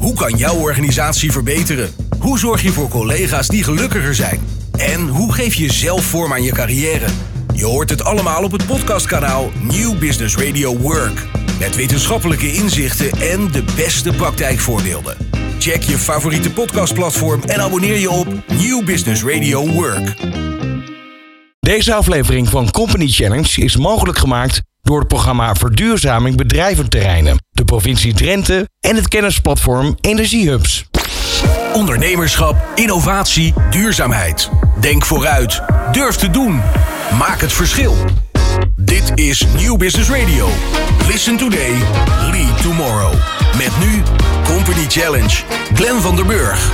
Hoe kan jouw organisatie verbeteren? Hoe zorg je voor collega's die gelukkiger zijn? En hoe geef je zelf vorm aan je carrière? Je hoort het allemaal op het podcastkanaal New Business Radio Work. Met wetenschappelijke inzichten en de beste praktijkvoorbeelden. Check je favoriete podcastplatform en abonneer je op New Business Radio Work. Deze aflevering van Company Challenge is mogelijk gemaakt door het programma Verduurzaming Bedrijventerreinen, de provincie Drenthe en het kennisplatform Energiehubs. Ondernemerschap, innovatie, duurzaamheid. Denk vooruit. Durf te doen. Maak het verschil. Dit is New Business Radio. Listen today, lead tomorrow. Met nu Company Challenge. Glenn van der Burg.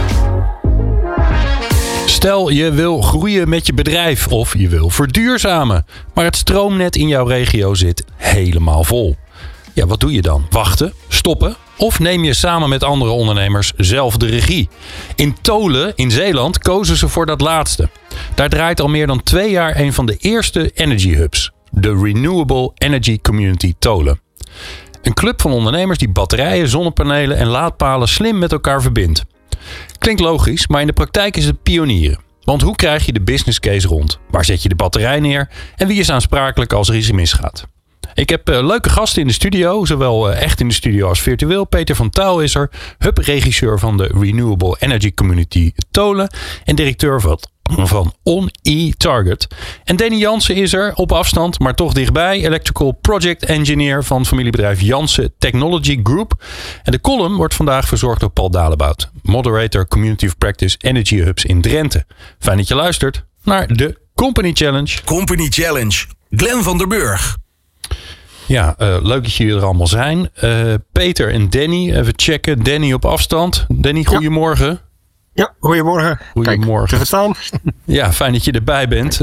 Stel je wil groeien met je bedrijf of je wil verduurzamen, maar het stroomnet in jouw regio zit helemaal vol. Ja, wat doe je dan? Wachten? Stoppen? Of neem je samen met andere ondernemers zelf de regie? In Tholen in Zeeland kozen ze voor dat laatste. Daar draait al meer dan 2 jaar een van de eerste Energy Hubs, de Renewable Energy Community Tholen. Een club van ondernemers die batterijen, zonnepanelen en laadpalen slim met elkaar verbindt. Klinkt logisch, maar in de praktijk is het pionieren. Want hoe krijg je de business case rond? Waar zet je de batterij neer? En wie is aansprakelijk als er iets misgaat? Ik heb leuke gasten in de studio, zowel echt in de studio als virtueel. Peter van Tuil is er, hub-regisseur van de Renewable Energy Community Tholen en directeur van On-E-Target. En Danny Jansen is er, op afstand, maar toch dichtbij. Electrical Project Engineer van familiebedrijf Jansen Technology Group. En de column wordt vandaag verzorgd door Paul Dalebout, moderator Community of Practice Energy Hubs in Drenthe. Fijn dat je luistert naar de Company Challenge. Company Challenge. Glenn van der Burg. Ja, leuk dat jullie er allemaal zijn. Peter en Danny, even checken. Danny op afstand. Danny, goedemorgen. Ja, goedemorgen. Goedemorgen. Kijk, te verstaan. Ja, fijn dat je erbij bent.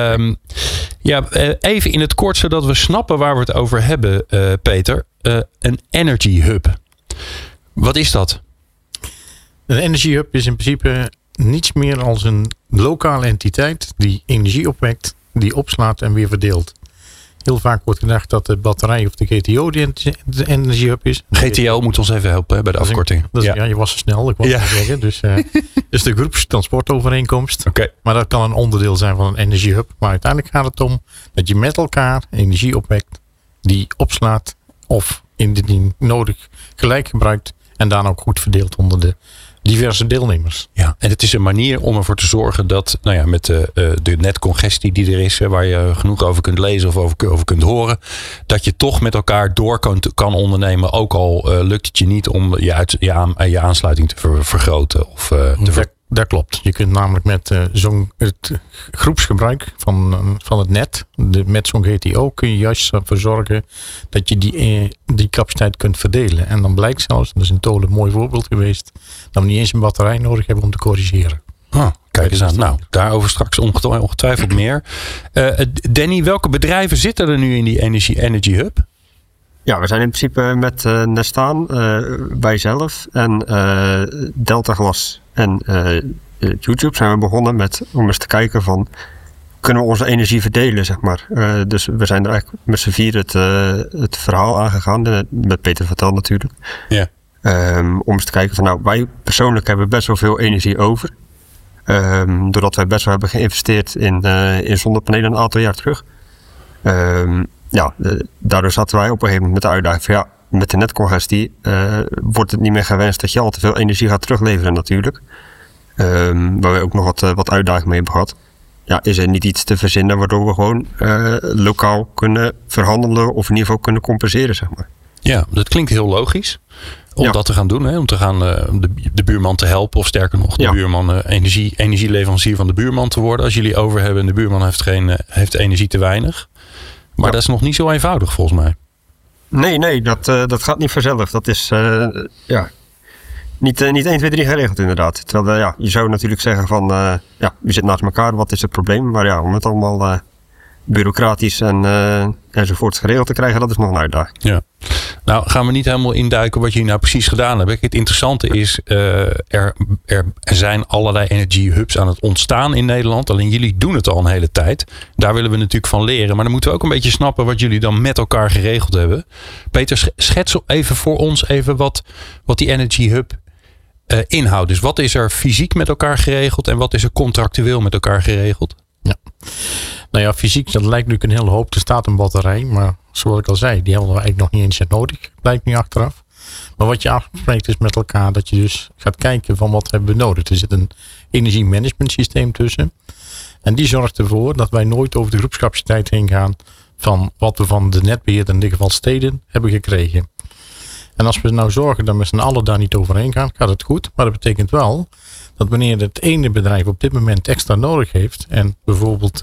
Even in het kort, zodat we snappen waar we het over hebben, Peter. Een Energy Hub. Wat is dat? Een Energy Hub is in principe niets meer als een lokale entiteit die energie opwekt, die opslaat en weer verdeelt. Heel vaak wordt gedacht dat de batterij of de GTO de Energy Hub is. GTO moet ons even helpen bij de afkorting. Ja, je was zo snel, ik wou het zeggen. Dus de groepstransportovereenkomst. Okay. Maar dat kan een onderdeel zijn van een Energy Hub. Maar uiteindelijk gaat het om dat je met elkaar energie opwekt, die opslaat of indien nodig gelijk gebruikt en daarna ook goed verdeelt onder de diverse deelnemers. Ja, en het is een manier om ervoor te zorgen dat, met de netcongestie die er is, waar je genoeg over kunt lezen of over kunt horen, dat je toch met elkaar door kan ondernemen, ook al lukt het je niet om je aansluiting te vergroten. Dat klopt. Je kunt namelijk met het groepsgebruik van het net, met zo'n GTO, kun je juist ervoor zorgen dat je die capaciteit kunt verdelen. En dan blijkt zelfs, dat is in Tholen een mooi voorbeeld geweest, dat we niet eens een batterij nodig hebben om te corrigeren. Kijk eens aan. Nou, daarover straks ongetwijfeld meer. Danny, welke bedrijven zitten er nu in die Energy Hub? Ja, we zijn in principe met Nestaan, wij zelf en Delta Glas en YouTube zijn we begonnen om eens te kijken van, kunnen we onze energie verdelen, zeg maar. Dus we zijn er eigenlijk met z'n vier het verhaal aangegaan, met Peter Vertel natuurlijk. Ja. Om eens te kijken van, wij persoonlijk hebben best wel veel energie over. Doordat wij best wel hebben geïnvesteerd in zonnepanelen een aantal jaar terug. Daardoor zaten wij op een gegeven moment met de uitdaging van met de netcongestie wordt het niet meer gewenst dat je al te veel energie gaat terugleveren natuurlijk. Waar we ook nog wat uitdaging mee hebben gehad. Ja, is er niet iets te verzinnen waardoor we gewoon lokaal kunnen verhandelen of in ieder geval kunnen compenseren, zeg maar. Ja, dat klinkt heel logisch. Om dat te gaan doen, hè? Om te gaan de buurman te helpen. Of sterker nog, de buurman energieleverancier van de buurman te worden. Als jullie over hebben en de buurman heeft energie te weinig. Maar dat is nog niet zo eenvoudig volgens mij. Nee, dat gaat niet vanzelf. Dat is niet 1, 2, 3 geregeld inderdaad. Terwijl je zou natuurlijk zeggen van, je zit naast elkaar, wat is het probleem? Maar om het allemaal bureaucratisch enzovoort geregeld te krijgen, dat is nog een uitdaging. Ja. Nou, gaan we niet helemaal induiken wat jullie nou precies gedaan hebben. Het interessante is, er zijn allerlei energy hubs aan het ontstaan in Nederland. Alleen jullie doen het al een hele tijd. Daar willen we natuurlijk van leren. Maar dan moeten we ook een beetje snappen wat jullie dan met elkaar geregeld hebben. Peter, schets even voor ons wat die energy hub inhoud. Dus wat is er fysiek met elkaar geregeld en wat is er contractueel met elkaar geregeld? Ja. Nou ja, fysiek, dat lijkt nu een hele hoop. Er staat een batterij, maar zoals ik al zei, die hebben we eigenlijk nog niet eens nodig. Blijkt nu achteraf. Maar wat je afspreekt is met elkaar dat je dus gaat kijken van wat hebben we nodig. Er zit een energiemanagement systeem tussen. En die zorgt ervoor dat wij nooit over de groepscapaciteit heen gaan van wat we van de netbeheerder, in dit geval steden, hebben gekregen. En als we nou zorgen dat we met z'n allen daar niet overheen gaan, gaat het goed. Maar dat betekent wel dat wanneer het ene bedrijf op dit moment extra nodig heeft en bijvoorbeeld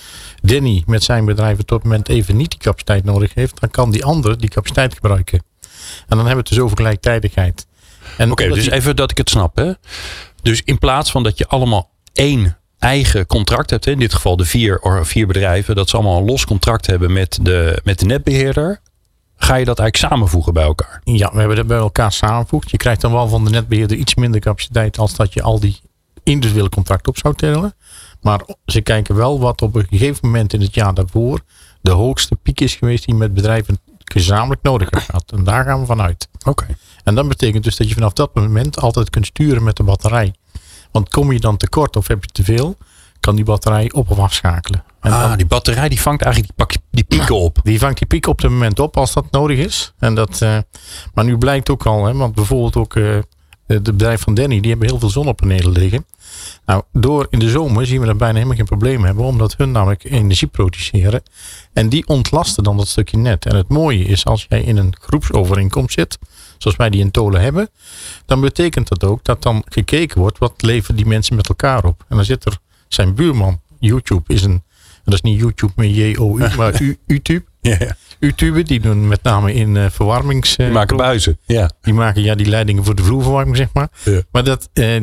Danny met zijn bedrijf op dit moment even niet die capaciteit nodig heeft, dan kan die ander die capaciteit gebruiken. En dan hebben we het dus over gelijktijdigheid. Oké, dus even dat ik het snap. Hè? Dus in plaats van dat je allemaal één eigen contract hebt, in dit geval de vier bedrijven, dat ze allemaal een los contract hebben met de netbeheerder, ga je dat eigenlijk samenvoegen bij elkaar? Ja, we hebben dat bij elkaar samengevoegd. Je krijgt dan wel van de netbeheerder iets minder capaciteit als dat je al die individuele contracten op zou tellen. Maar ze kijken wel wat op een gegeven moment in het jaar daarvoor de hoogste piek is geweest die met bedrijven gezamenlijk nodig heeft gehad. En daar gaan we vanuit. Oké. En dat betekent dus dat je vanaf dat moment altijd kunt sturen met de batterij. Want kom je dan tekort of heb je te veel, kan die batterij op of afschakelen. En die batterij die vangt eigenlijk die pieken op. Die vangt die piek op het moment op als dat nodig is. En maar nu blijkt ook al, hè, want bijvoorbeeld ook het bedrijf van Danny, die hebben heel veel zonnepanelen liggen. Nou, door in de zomer zien we dat bijna helemaal geen probleem hebben, omdat hun namelijk energie produceren. En die ontlasten dan dat stukje net. En het mooie is, als jij in een groepsovereenkomst zit, zoals wij die in Tolen hebben, dan betekent dat ook dat dan gekeken wordt, wat leveren die mensen met elkaar op. En dan zit er zijn buurman, YouTube dat is niet YouTube met J-O-U, maar YouTube. Ja. YouTube, die doen met name in verwarmings... Die maken buizen. Ja. Die maken die leidingen voor de vloerverwarming, zeg maar. Ja. Maar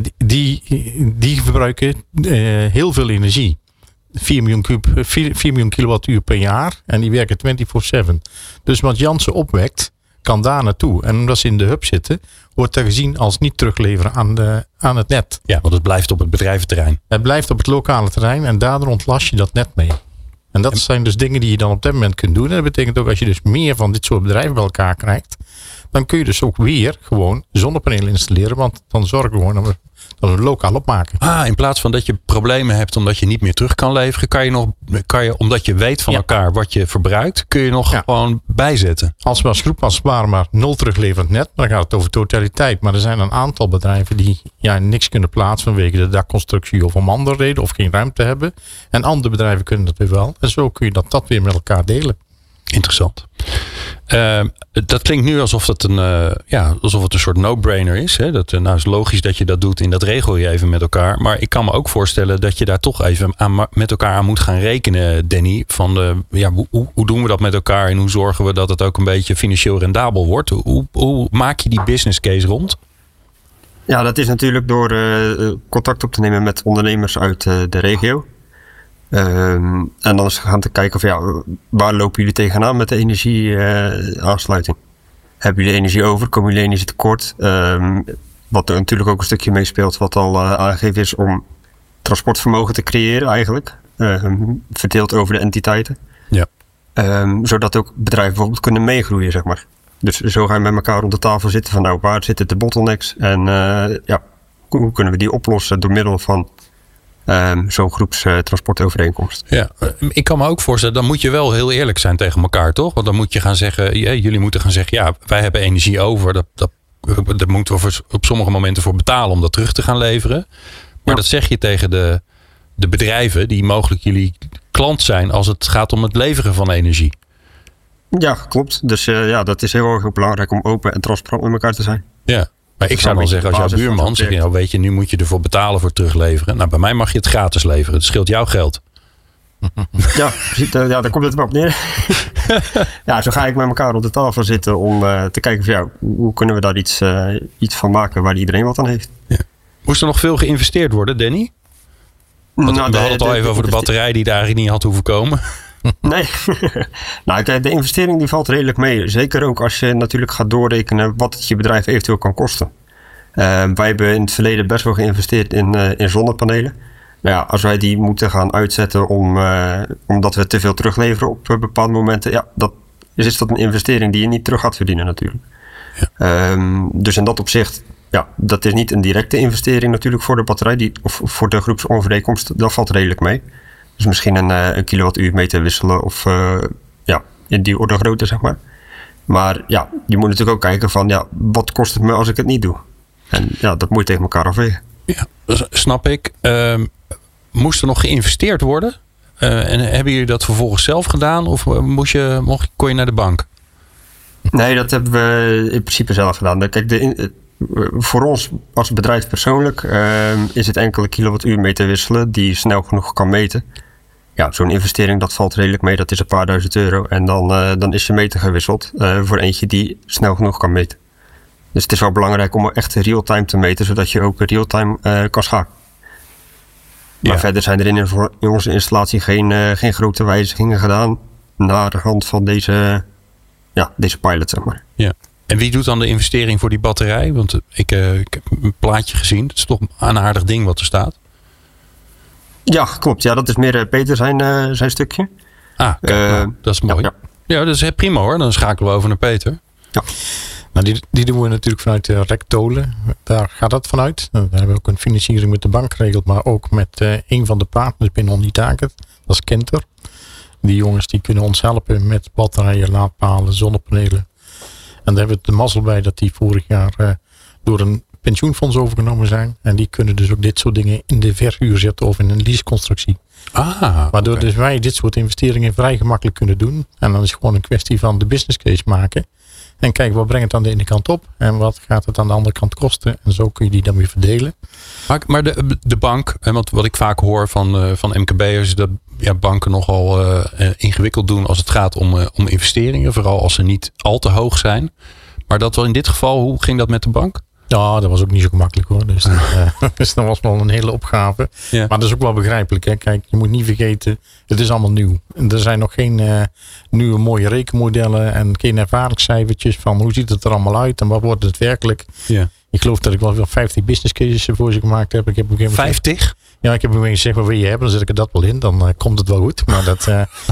die verbruiken heel veel energie. 4 miljoen kilowattuur per jaar. En die werken 24/7. Dus wat Janssen opwekt, kan daar naartoe. En omdat ze in de hub zitten, wordt dat gezien als niet terugleveren aan het net. Ja, want het blijft op het bedrijventerrein. Het blijft op het lokale terrein en daardoor ontlast je dat net mee. En dat zijn dus dingen die je dan op dat moment kunt doen. En dat betekent ook als je dus meer van dit soort bedrijven bij elkaar krijgt, dan kun je dus ook weer gewoon zonnepanelen installeren. Want dan zorgen we gewoon dat we lokaal opmaken. In plaats van dat je problemen hebt omdat je niet meer terug kan leveren, kan je omdat je weet van elkaar wat je verbruikt, kun je nog gewoon bijzetten. Als we als groep als het ware maar 0 terugleverend net, dan gaat het over totaliteit. Maar er zijn een aantal bedrijven die niks kunnen plaatsen vanwege de dakconstructie of om andere reden of geen ruimte hebben. En andere bedrijven kunnen dat weer wel. En zo kun je dat weer met elkaar delen. Interessant. Dat klinkt nu alsof het een soort no-brainer is. Hè? Dat is logisch dat je dat doet en dat regel je even met elkaar. Maar ik kan me ook voorstellen dat je daar toch even met elkaar aan moet gaan rekenen, Danny. Van hoe doen we dat met elkaar en hoe zorgen we dat het ook een beetje financieel rendabel wordt? Hoe maak je die business case rond? Ja, dat is natuurlijk door contact op te nemen met ondernemers uit de regio. En dan eens gaan te kijken van waar lopen jullie tegenaan met de energieaansluiting? Hebben jullie energie over? Komen jullie energie tekort? Wat er natuurlijk ook een stukje meespeelt, wat al aangegeven is om transportvermogen te creëren eigenlijk. Verdeeld over de entiteiten. Ja. Zodat ook bedrijven bijvoorbeeld kunnen meegroeien, zeg maar. Dus zo gaan we met elkaar rond de tafel zitten van waar zitten de bottlenecks? En hoe kunnen we die oplossen door middel van zo'n groepstransportovereenkomst. Ja, ik kan me ook voorstellen, dan moet je wel heel eerlijk zijn tegen elkaar, toch? Want dan moet je gaan zeggen, jullie moeten gaan zeggen, wij hebben energie over. Daar moeten we op sommige momenten voor betalen om dat terug te gaan leveren. Maar dat zeg je tegen de bedrijven die mogelijk jullie klant zijn als het gaat om het leveren van energie. Ja, klopt. Dus dat is heel erg belangrijk om open en transparant met elkaar te zijn. Ja. Maar ik zou dan zeggen, als jouw buurman zegt, weet je, nu moet je ervoor betalen voor terugleveren. Nou, bij mij mag je het gratis leveren. Het scheelt jouw geld. Ja, daar komt het wel op neer. Zo ga ik met elkaar op de tafel zitten om te kijken van hoe kunnen we daar iets van maken waar iedereen wat aan heeft. Ja. Moest er nog veel geïnvesteerd worden, Danny? Want we hadden het al even over de batterij die daar eigenlijk niet had hoeven komen. Nee, de investering die valt redelijk mee. Zeker ook als je natuurlijk gaat doorrekenen wat het je bedrijf eventueel kan kosten. Wij hebben in het verleden best wel geïnvesteerd in zonnepanelen. Als wij die moeten gaan uitzetten omdat we te veel terugleveren op bepaalde momenten, is dat een investering die je niet terug gaat verdienen natuurlijk. Ja. Dus in dat opzicht dat is niet een directe investering natuurlijk voor de batterij. Of voor de groepsovereenkomst, dat valt redelijk mee. Dus misschien een kilowattuur mee te wisselen of in die orde grootte, zeg maar. Maar ja, je moet natuurlijk ook kijken van, wat kost het me als ik het niet doe? En dat moet je tegen elkaar afwegen. Ja, snap ik. Moest er nog geïnvesteerd worden? En hebben jullie dat vervolgens zelf gedaan? Of kon je naar de bank? Nee, dat hebben we in principe zelf gedaan. Kijk, voor ons als bedrijf persoonlijk is het enkele kilowattuur mee te wisselen die je snel genoeg kan meten. Ja, zo'n investering dat valt redelijk mee. Dat is een paar €1000. En dan is je meter gewisseld voor eentje die snel genoeg kan meten. Dus het is wel belangrijk om echt real-time te meten, zodat je ook real-time kan schakelen. Maar verder zijn er in onze installatie geen grote wijzigingen gedaan naar de hand van deze pilot, zeg maar. Ja. En wie doet dan de investering voor die batterij? Want ik heb een plaatje gezien. Het is toch een aardig ding wat er staat. Ja, klopt. Ja, dat is meer Peter zijn stukje. Kijk, dat is mooi. Ja, dat is prima hoor. Dan schakelen we over naar Peter. Ja. Nou, die doen we natuurlijk vanuit Rectolen. Daar gaat dat vanuit. Daar hebben we ook een financiering met de bank geregeld. Maar ook met een van de partners binnen Onitaket. Dat is Kenter. Die jongens die kunnen ons helpen met batterijen, laadpalen, zonnepanelen. En daar hebben we de mazzel bij dat die vorig jaar door een pensioenfonds overgenomen zijn. En die kunnen dus ook dit soort dingen in de verhuur zetten of in een leaseconstructie. Waardoor dus wij dit soort investeringen vrij gemakkelijk kunnen doen. En dan is het gewoon een kwestie van de business case maken. En kijken, wat brengt het aan de ene kant op? En wat gaat het aan de andere kant kosten? En zo kun je die dan weer verdelen. Maar de bank, want wat ik vaak hoor van MKB'ers, is dat banken nogal ingewikkeld doen als het gaat om investeringen. Vooral als ze niet al te hoog zijn. Maar dat wel in dit geval, hoe ging dat met de bank? Ja, dat was ook niet zo gemakkelijk hoor. Dus dat was wel een hele opgave. Ja. Maar dat is ook wel begrijpelijk. Hè? Kijk, je moet niet vergeten, het is allemaal nieuw. Er zijn nog geen nieuwe mooie rekenmodellen en geen ervaringscijfertjes van hoe ziet het er allemaal uit en wat wordt het werkelijk. Ja. Ik geloof dat ik wel 50 business cases voor ze gemaakt heb. Ik heb 50? Ja, ik heb hem gezegd, wat wil je hebben? Dan zet ik er dat wel in. Dan komt het wel goed. Maar dat,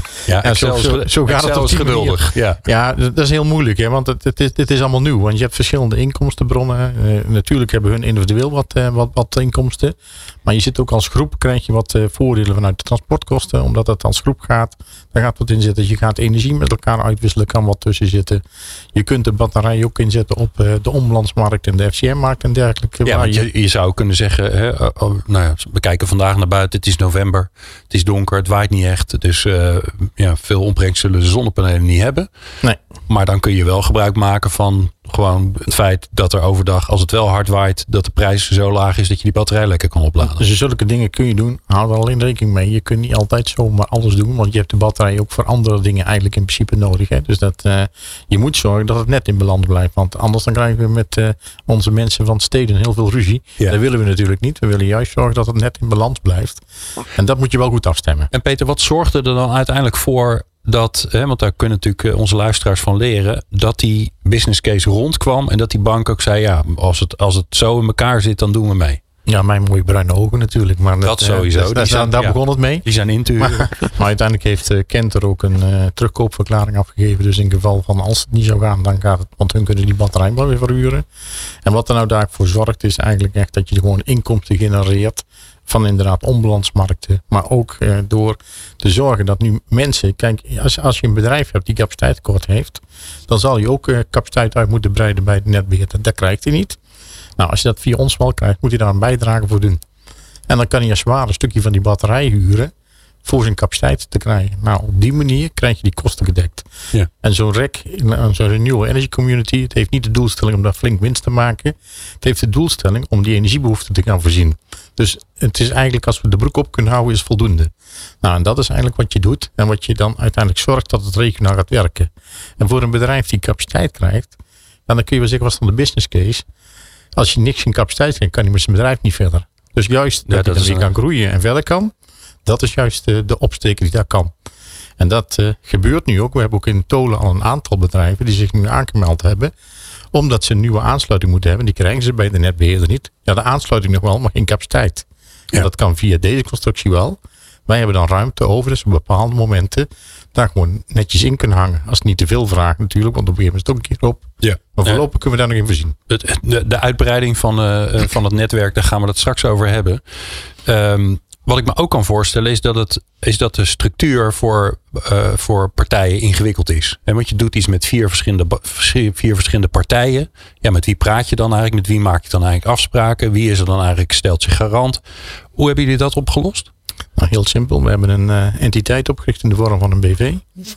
zo gaat het op geduldig. Ja, dat is heel moeilijk. Hè? Want het is allemaal nieuw. Want je hebt verschillende inkomstenbronnen. Natuurlijk hebben hun individueel wat inkomsten. Maar je zit ook als groep, krijg je wat voordelen vanuit de transportkosten. Omdat het als groep gaat. Daar gaat wat in zitten. Je gaat energie met elkaar uitwisselen. Kan wat tussen zitten. Je kunt de batterij ook inzetten op de omlandsmarkt en de FCM-markt en dergelijke. Ja, want je zou kunnen zeggen, we kijken vandaag naar buiten. Het is november. Het is donker. Het waait niet echt. Dus veel opbrengst zullen de zonnepanelen niet hebben. Nee. Maar dan kun je wel gebruik maken van gewoon het feit dat er overdag, als het wel hard waait, dat de prijs zo laag is dat je die batterij lekker kan opladen. Dus zulke dingen kun je doen. Hou er alleen rekening mee. Je kunt niet altijd zomaar alles doen. Want je hebt de batterij ook voor andere dingen eigenlijk in principe nodig. Hè? Dus je moet zorgen dat het net in balans blijft. Want anders dan krijgen we met onze mensen van steden heel veel ruzie. Ja. Dat willen we natuurlijk niet. We willen juist zorgen dat het net in balans blijft. En dat moet je wel goed afstemmen. En Peter, wat zorgde er dan uiteindelijk voor dat, want daar kunnen natuurlijk onze luisteraars van leren, dat die business case rondkwam en dat die bank ook zei, ja, als het zo in elkaar zit, dan doen we mee. Ja, mijn mooie bruine ogen natuurlijk. Maar dat sowieso. Daar begon het mee. Die zijn in te huren. Maar uiteindelijk heeft Kenter ook een terugkoopverklaring afgegeven. Dus in geval van als het niet zou gaan, dan gaat het. Want hun kunnen die batterij wel weer verhuren. En wat er nou daarvoor zorgt, is eigenlijk echt dat je gewoon inkomsten genereert van inderdaad onbalansmarkten. Maar ook door te zorgen dat nu mensen, kijk, als je een bedrijf hebt die capaciteitstekort heeft, dan zal je ook capaciteit uit moeten breiden bij de netbeheerder. Dat krijgt hij niet. Nou, als je dat via ons wel krijgt, moet hij daar een bijdrage voor doen. En dan kan hij als zwaar een stukje van die batterij huren voor zijn capaciteit te krijgen. Nou, op die manier krijg je die kosten gedekt. Ja. En zo'n REC, zo'n Renewable Energy Community, het heeft niet de doelstelling om daar flink winst te maken. Het heeft de doelstelling om die energiebehoeften te gaan voorzien. Dus het is eigenlijk, als we de broek op kunnen houden, is voldoende. Nou, en dat is eigenlijk wat je doet. En wat je dan uiteindelijk zorgt dat het regionaal gaat werken. En voor een bedrijf die capaciteit krijgt, dan kun je wel zeggen, wat is dan de business case? Als je niks in capaciteit krijgt, kan je met zijn bedrijf niet verder. Dus juist dat hij dan weer kan groeien en verder kan, dat is juist de opsteker die daar kan. En dat gebeurt nu ook. We hebben ook in Tolen al een aantal bedrijven die zich nu aangemeld hebben, omdat ze een nieuwe aansluiting moeten hebben. Die krijgen ze bij de netbeheerder niet. Ja, de aansluiting nog wel, maar geen capaciteit. Ja. En dat kan via deze constructie wel. Wij hebben dan ruimte over, dus op bepaalde momenten daar gewoon netjes in kunnen hangen. Als het niet te veel vraagt natuurlijk, want op een gegeven moment is het ook een keer op. Ja. Maar voorlopig kunnen we daar nog in voorzien. De uitbreiding van het netwerk, daar gaan we het straks over hebben. Wat ik me ook kan voorstellen is dat de structuur voor partijen ingewikkeld is. Want je doet iets met vier verschillende partijen. Ja, met wie praat je dan eigenlijk? Met wie maak je dan eigenlijk afspraken? Wie is er dan eigenlijk, stelt zich garant? Hoe hebben jullie dat opgelost? Nou, heel simpel. We hebben een entiteit opgericht in de vorm van een BV.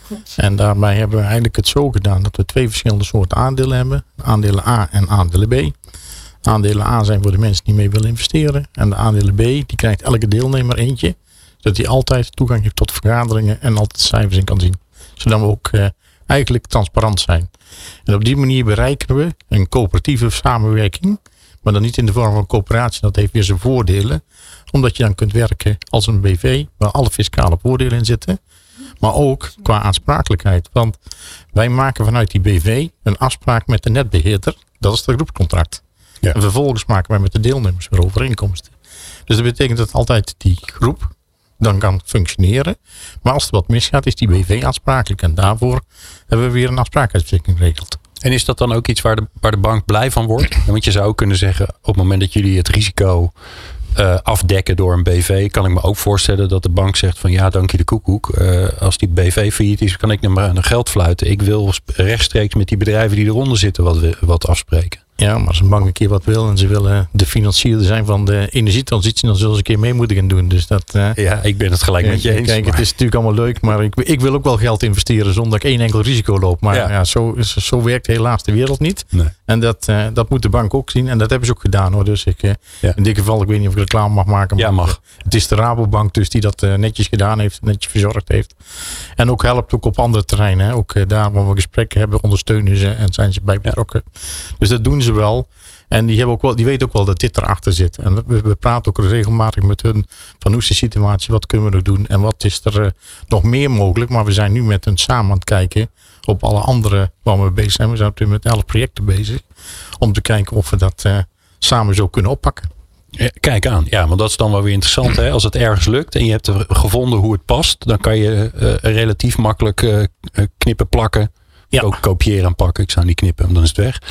En daarbij hebben we eigenlijk het zo gedaan dat we 2 verschillende soorten aandelen hebben. Aandelen A en aandelen B. Aandelen A zijn voor de mensen die mee willen investeren. En de aandelen B, die krijgt elke deelnemer eentje. Zodat hij altijd toegang heeft tot vergaderingen en altijd cijfers in kan zien. Zodat we ook eigenlijk transparant zijn. En op die manier bereiken we een coöperatieve samenwerking. Maar dan niet in de vorm van coöperatie. Dat heeft weer zijn voordelen. Omdat je dan kunt werken als een BV. Waar alle fiscale voordelen in zitten. Maar ook qua aansprakelijkheid. Want wij maken vanuit die BV een afspraak met de netbeheerder. Dat is het groepscontract. Ja. En vervolgens maken wij met de deelnemers weer overeenkomsten. Dus dat betekent dat altijd die groep dan kan functioneren. Maar als er wat misgaat is die BV aansprakelijk. En daarvoor hebben we weer een aansprakelijkheidsverzekering geregeld. En is dat dan ook iets waar de bank blij van wordt? Want je zou ook kunnen zeggen, op het moment dat jullie het risico afdekken door een BV, kan ik me ook voorstellen dat de bank zegt van ja, dank je de koekoek. Als die BV failliet is, kan ik naar geld fluiten. Ik wil rechtstreeks met die bedrijven die eronder zitten wat afspreken. Ja, maar als een bank een keer wat wil en ze willen de financierder zijn van de energietransitie, dan zullen ze een keer mee moeten gaan doen. Dus dat, ja, ik ben het gelijk met je eens. Kijk, het is natuurlijk allemaal leuk, maar ik wil ook wel geld investeren zonder dat ik één enkel risico loop. Maar ja, zo werkt helaas de wereld niet. Nee. En dat moet de bank ook zien. En dat hebben ze ook gedaan hoor. Dus in dit geval, ik weet niet of ik reclame mag maken. Maar ja, mag. Het is de Rabobank dus die dat netjes gedaan heeft, netjes verzorgd heeft. En ook helpt ook op andere terreinen. Hè. Ook daar waar we gesprekken hebben, ondersteunen ze en zijn ze bij betrokken. Ja. Dus dat doen ze wel. En die weten ook wel dat dit erachter zit. En we praten ook regelmatig met hun van hoe is de situatie, wat kunnen we nog doen en wat is er nog meer mogelijk. Maar we zijn nu met hun samen aan het kijken op alle andere waar we bezig zijn. We zijn met 11 projecten bezig om te kijken of we dat samen zo kunnen oppakken. Ja, kijk aan. Ja, want dat is dan wel weer interessant. Hè? Als het ergens lukt en je hebt gevonden hoe het past, dan kan je relatief makkelijk knippen, plakken. Ja. Ook kopiëren en pakken. Ik zou niet knippen, want dan is het weg.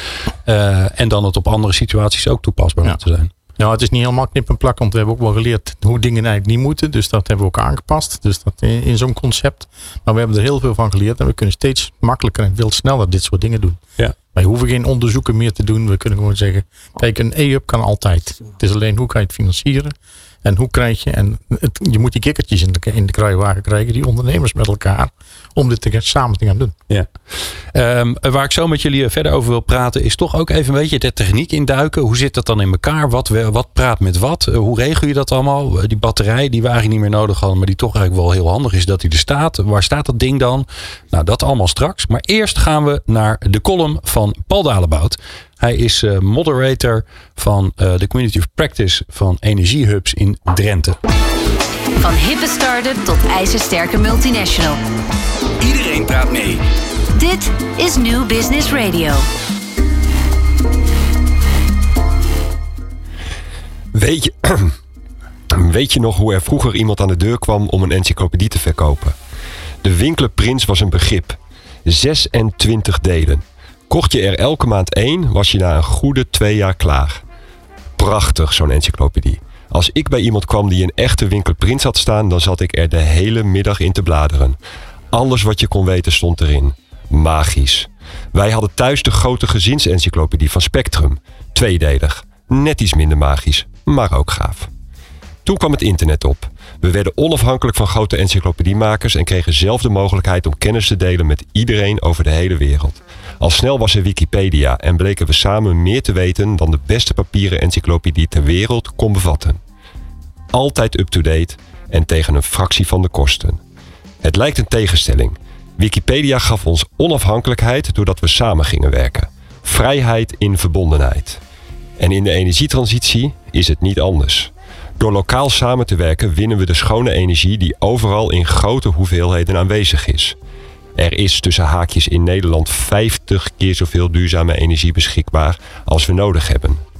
En dan het op andere situaties ook toepasbaar laten zijn. Nou, het is niet helemaal knip en plak, want we hebben ook wel geleerd hoe dingen eigenlijk niet moeten. Dus dat hebben we ook aangepast. Dus dat in zo'n concept. Maar we hebben er heel veel van geleerd en we kunnen steeds makkelijker en veel sneller dit soort dingen doen. Ja. Wij hoeven geen onderzoeken meer te doen. We kunnen gewoon zeggen, kijk, een e-hub kan altijd. Het is alleen hoe kan je het financieren? En hoe krijg je, je moet die kikkertjes in de kruiwagen krijgen, die ondernemers met elkaar, om dit samen te gaan doen. Ja. Waar ik zo met jullie verder over wil praten, is toch ook even een beetje de techniek induiken. Hoe zit dat dan in elkaar? Wat praat met wat? Hoe regel je dat allemaal? Die batterij die we eigenlijk niet meer nodig hadden, maar die toch eigenlijk wel heel handig is dat die er staat. Waar staat dat ding dan? Nou, dat allemaal straks. Maar eerst gaan we naar de column van Paul Dalebout. Hij is moderator van de Community of Practice van Energiehubs in Drenthe. Van hippe start-up tot ijzersterke multinational. Iedereen praat mee. Dit is New Business Radio. Weet je nog hoe er vroeger iemand aan de deur kwam om een encyclopedie te verkopen? De Winkelenprins was een begrip. 26 delen. Kocht je er elke maand 1, was je na een goede 2 jaar klaar. Prachtig, zo'n encyclopedie. Als ik bij iemand kwam die een echte Winkelenprins had staan, dan zat ik er de hele middag in te bladeren. Alles wat je kon weten stond erin. Magisch. Wij hadden thuis de grote gezinsencyclopedie van Spectrum. 2delig. Net iets minder magisch, maar ook gaaf. Toen kwam het internet op. We werden onafhankelijk van grote encyclopediemakers en kregen zelf de mogelijkheid om kennis te delen met iedereen over de hele wereld. Al snel was er Wikipedia en bleken we samen meer te weten dan de beste papieren encyclopedie ter wereld kon bevatten. Altijd up-to-date en tegen een fractie van de kosten. Het lijkt een tegenstelling. Wikipedia gaf ons onafhankelijkheid doordat we samen gingen werken. Vrijheid in verbondenheid. En in de energietransitie is het niet anders. Door lokaal samen te werken winnen we de schone energie die overal in grote hoeveelheden aanwezig is. Er is tussen haakjes in Nederland 50 keer zoveel duurzame energie beschikbaar als we nodig hebben.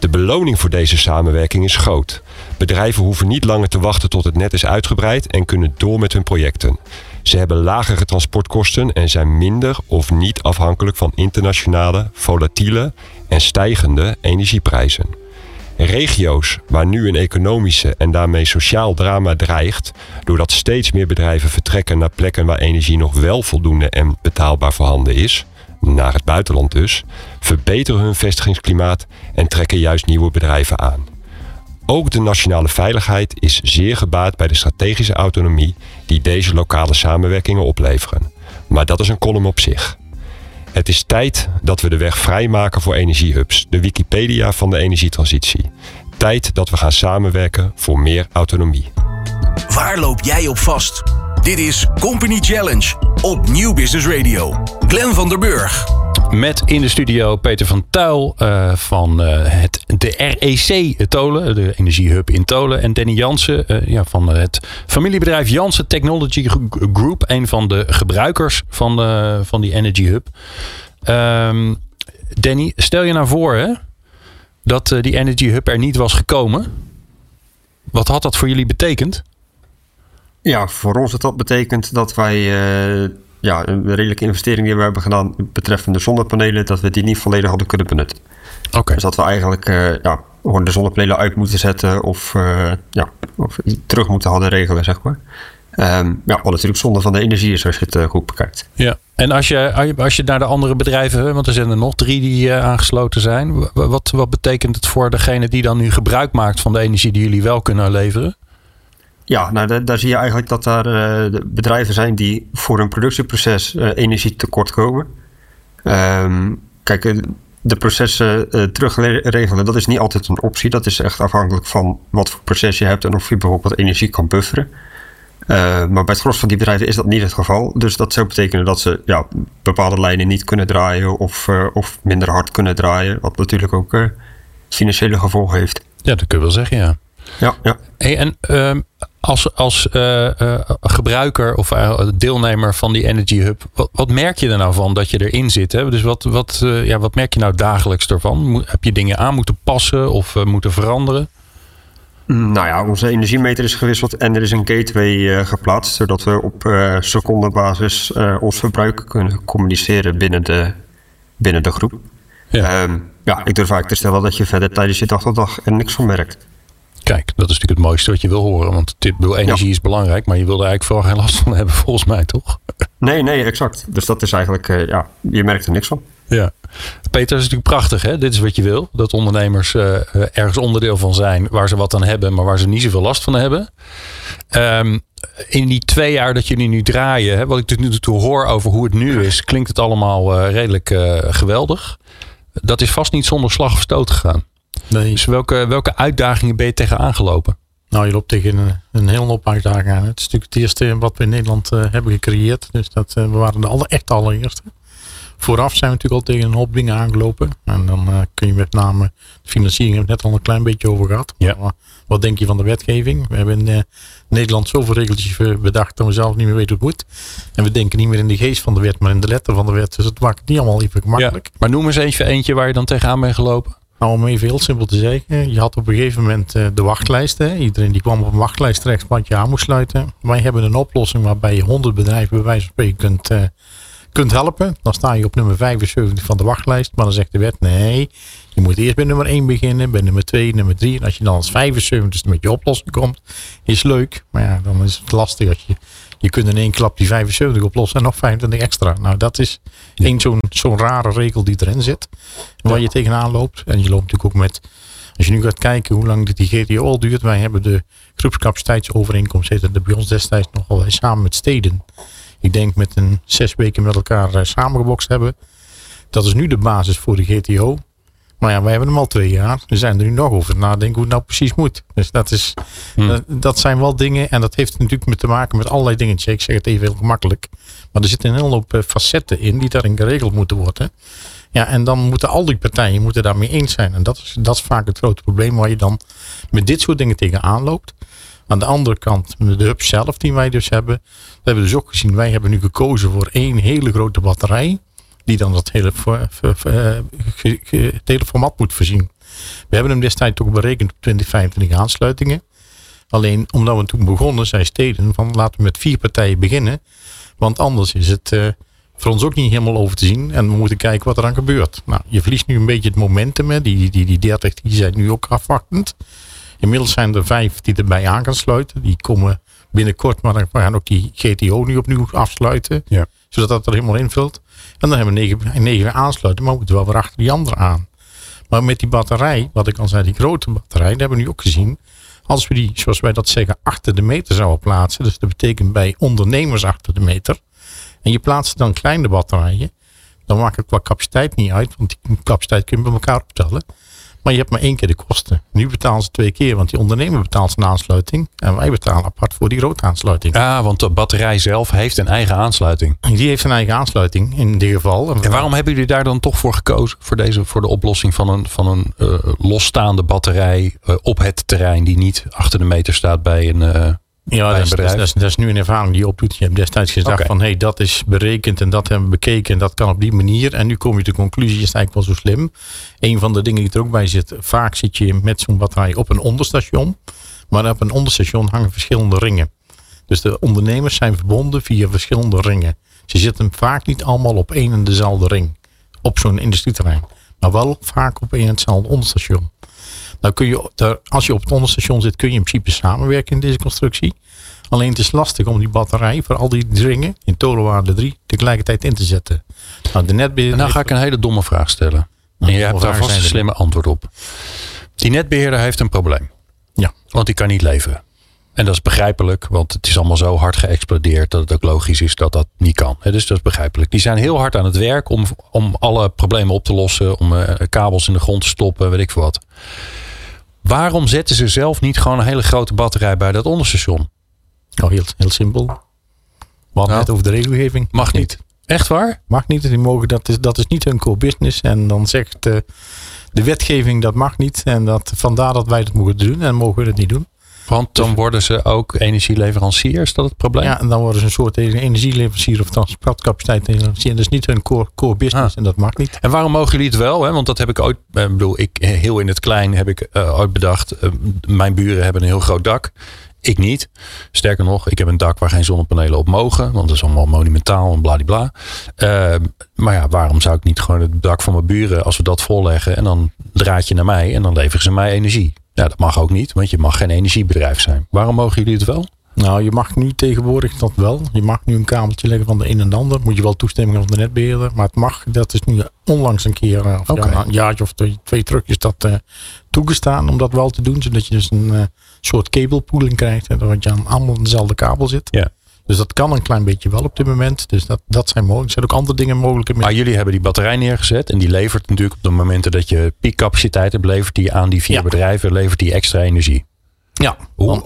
De beloning voor deze samenwerking is groot. Bedrijven hoeven niet langer te wachten tot het net is uitgebreid en kunnen door met hun projecten. Ze hebben lagere transportkosten en zijn minder of niet afhankelijk van internationale, volatiele en stijgende energieprijzen. Regio's waar nu een economische en daarmee sociaal drama dreigt, doordat steeds meer bedrijven vertrekken naar plekken waar energie nog wel voldoende en betaalbaar voorhanden is, naar het buitenland dus, verbeteren hun vestigingsklimaat en trekken juist nieuwe bedrijven aan. Ook de nationale veiligheid is zeer gebaat bij de strategische autonomie die deze lokale samenwerkingen opleveren. Maar dat is een column op zich. Het is tijd dat we de weg vrijmaken voor energiehubs, de Wikipedia van de energietransitie. Tijd dat we gaan samenwerken voor meer autonomie. Waar loop jij op vast? Dit is Company Challenge op Nieuw Business Radio. Glenn van der Burg. Met in de studio Peter van Tuil van de REC Tolen, de energiehub in Tolen. En Danny Jansen van het familiebedrijf Jansen Technology Group. Een van de gebruikers van die energiehub. Danny, stel je nou voor dat die energiehub er niet was gekomen. Wat had dat voor jullie betekend? Ja, voor ons had dat betekend dat wij een redelijke investering die we hebben gedaan betreffende zonnepanelen, dat we die niet volledig hadden kunnen benutten. Okay. Dus dat we eigenlijk gewoon de zonnepanelen uit moeten zetten of terug moeten hadden regelen, zeg maar. Wat natuurlijk zonde van de energie is als je het goed bekijkt. Ja, en als je naar de andere bedrijven, want er zijn er nog 3 die aangesloten zijn. Wat betekent het voor degene die dan nu gebruik maakt van de energie die jullie wel kunnen leveren? Ja, nou daar zie je eigenlijk dat daar bedrijven zijn die voor een productieproces energie tekort komen. Kijk, de processen terugregelen, dat is niet altijd een optie. Dat is echt afhankelijk van wat voor proces je hebt en of je bijvoorbeeld energie kan bufferen. Maar bij het gros van die bedrijven is dat niet het geval. Dus dat zou betekenen dat ze bepaalde lijnen niet kunnen draaien of minder hard kunnen draaien. Wat natuurlijk ook financiële gevolgen heeft. Ja, dat kun je wel zeggen, ja. Ja. Hey, en als gebruiker of deelnemer van die Energy Hub, wat merk je er nou van dat je erin zit? Hè? Dus wat merk je nou dagelijks ervan? Heb je dingen aan moeten passen of moeten veranderen? Nou ja, onze energiemeter is gewisseld en er is een gateway geplaatst, zodat we op secondenbasis ons verbruik kunnen communiceren binnen de groep. Ja. Ik durf eigenlijk te stellen dat je verder tijdens je dag tot dag er niks van merkt. Kijk, dat is natuurlijk het mooiste wat je wil horen. Want energie is belangrijk, maar je wil er eigenlijk vooral geen last van hebben, volgens mij, toch? Nee, exact. Dus dat is eigenlijk, je merkt er niks van. Ja. Peter, dat is natuurlijk prachtig, hè? Dit is wat je wil. Dat ondernemers ergens onderdeel van zijn waar ze wat aan hebben, maar waar ze niet zoveel last van hebben. In die 2 jaar dat jullie nu draaien, wat ik tot nu toe hoor over hoe het nu is, klinkt het allemaal redelijk geweldig. Dat is vast niet zonder slag of stoot gegaan. Nee. Dus welke uitdagingen ben je tegenaan gelopen? Nou, je loopt tegen een hele hoop uitdagingen aan. Het is natuurlijk het eerste wat we in Nederland hebben gecreëerd. Dus we waren de allereerste. Vooraf zijn we natuurlijk al tegen een hoop dingen aangelopen. En dan kun je met name de financiering, hebben we het net al een klein beetje over gehad. Ja. Maar wat denk je van de wetgeving? We hebben in Nederland zoveel regeltjes bedacht dat we zelf niet meer weten hoe het moet. En we denken niet meer in de geest van de wet, maar in de letter van de wet. Dus het maakt het niet allemaal even gemakkelijk. Ja. Maar noem eens eentje waar je dan tegenaan bent gelopen. Nou, om even heel simpel te zeggen. Je had op een gegeven moment de wachtlijst. Hè. Iedereen die kwam op een wachtlijst terecht wat je aan moest sluiten. Wij hebben een oplossing waarbij je 100 bedrijven bij wijze van spreken kunt helpen. Dan sta je op nummer 75 van de wachtlijst. Maar dan zegt de wet, nee, je moet eerst bij nummer 1 beginnen. Bij nummer 2, nummer 3. En als je dan als 75 met je oplossing komt, is leuk. Maar ja, dan is het lastig als je kunt in 1 klap die 75 oplossen en nog 25 extra. Nou, dat is zo'n rare regel die erin zit. Waar je tegenaan loopt. En je loopt natuurlijk ook met, als je nu gaat kijken hoe lang die GTO al duurt. Wij hebben de groepscapaciteitsovereenkomst, heette dat bij ons destijds nogal samen met steden. Ik denk met 6 weken met elkaar samengebokst hebben. Dat is nu de basis voor de GTO. Maar ja, wij hebben hem al 2 jaar. We zijn er nu nog over nadenken hoe het nou precies moet. Dus dat zijn wel dingen. En dat heeft natuurlijk te maken met allerlei dingetjes. Ik zeg het even heel gemakkelijk. Maar er zitten een hele hoop facetten in die daarin geregeld moeten worden. Ja, en dan moeten al die partijen daarmee eens zijn. En dat is vaak het grote probleem waar je dan met dit soort dingen tegenaan loopt. Aan de andere kant, de hub zelf die wij dus hebben. Dat hebben we dus ook gezien. Wij hebben nu gekozen voor 1 hele grote batterij. Die dan dat hele format moet voorzien. We hebben hem destijds ook berekend op 2025 aansluitingen. Alleen omdat we toen begonnen, zei steden van laten we met 4 partijen beginnen. Want anders is het voor ons ook niet helemaal over te zien. En we moeten kijken wat er aan gebeurt. Nou, je verliest nu een beetje het momentum. Hè. Die 30 die zijn nu ook afwachtend. Inmiddels zijn er 5 die erbij aan gaan sluiten. Die komen binnenkort, maar we gaan ook die GTO nu opnieuw afsluiten. Ja. Zodat dat er helemaal invult. En dan hebben we 9 aansluiten, maar we moeten wel weer achter die andere aan. Maar met die batterij, wat ik al zei, die grote batterij, dat hebben we nu ook gezien. Als we die, zoals wij dat zeggen, achter de meter zouden plaatsen. Dus dat betekent bij ondernemers achter de meter. En je plaatst dan kleine batterijen. Dan maakt het qua capaciteit niet uit. Want die capaciteit kun je bij elkaar optellen. Maar je hebt maar 1 keer de kosten. Nu betalen ze 2 keer. Want die ondernemer betaalt zijn aansluiting. En wij betalen apart voor die grote aansluiting. Ja, want de batterij zelf heeft een eigen aansluiting. Die heeft een eigen aansluiting in dit geval. En waarom hebben jullie daar dan toch voor gekozen? Voor de oplossing van een losstaande batterij op het terrein. Die niet achter de meter staat bij een... dat is nu een ervaring die je opdoet. Je hebt destijds gezegd van hey, dat is berekend en dat hebben we bekeken en dat kan op die manier. En nu kom je tot de conclusie, is eigenlijk wel zo slim. Een van de dingen die er ook bij zit, vaak zit je met zo'n batterij op een onderstation. Maar op een onderstation hangen verschillende ringen. Dus de ondernemers zijn verbonden via verschillende ringen. Ze zitten vaak niet allemaal op één en dezelfde ring. Op zo'n industrieterrein. Maar wel vaak op één en hetzelfde onderstation. Nou kun je, als je op het onderstation zit, kun je in principe samenwerken in deze constructie. Alleen het is lastig om die batterij voor al die ringen in torenwaarde 3 tegelijkertijd in te zetten. Nou, de netbeheerder. En nou ga ik een hele domme vraag stellen. En je hebt daar vast een slimme antwoord op. Die netbeheerder heeft een probleem. Ja. Want die kan niet leveren. En dat is begrijpelijk, want het is allemaal zo hard geëxplodeerd dat het ook logisch is dat dat niet kan. Dus dat is begrijpelijk. Die zijn heel hard aan het werk om alle problemen op te lossen, om kabels in de grond te stoppen, weet ik veel wat. Waarom zetten ze zelf niet gewoon een hele grote batterij bij dat onderstation? Oh, heel simpel. We hadden net over de regelgeving. Mag niet. Echt waar? Mag niet. Die mogen, dat is niet hun core business. En dan zegt de wetgeving dat mag niet. En vandaar dat wij dat moeten doen. En mogen we het niet doen. Want dan worden ze ook energieleverancier. Is dat het probleem? Ja, en dan worden ze een soort energieleverancier of transportcapaciteit leverancier. En dat is niet hun core business en dat mag niet. En waarom mogen jullie het wel? Hè? Want dat heb ik ooit, heel in het klein heb ik ooit bedacht. Mijn buren hebben een heel groot dak. Ik niet. Sterker nog, ik heb een dak waar geen zonnepanelen op mogen. Want dat is allemaal monumentaal en bladibla. Maar ja, waarom zou ik niet gewoon het dak van mijn buren, als we dat volleggen en dan draad je naar mij en dan leveren ze mij energie. Ja, dat mag ook niet, want je mag geen energiebedrijf zijn. Waarom mogen jullie het wel? Nou, je mag nu tegenwoordig dat wel. Je mag nu een kabeltje leggen van de een en de ander. Moet je wel toestemming van de netbeheerder. Maar het mag. Dat is nu onlangs een keer, een jaartje of 2 terug is dat toegestaan om dat wel te doen. Zodat je dus een soort cablepooling krijgt. Hè, dat je aan allemaal dezelfde kabel zit. Ja. Dus dat kan een klein beetje wel op dit moment. Dus dat zijn mogelijk. Er zijn ook andere dingen mogelijk. Maar jullie hebben die batterij neergezet. En die levert natuurlijk op de momenten dat je piekcapaciteit hebt. Levert die aan die 4 bedrijven. Levert die extra energie. Ja.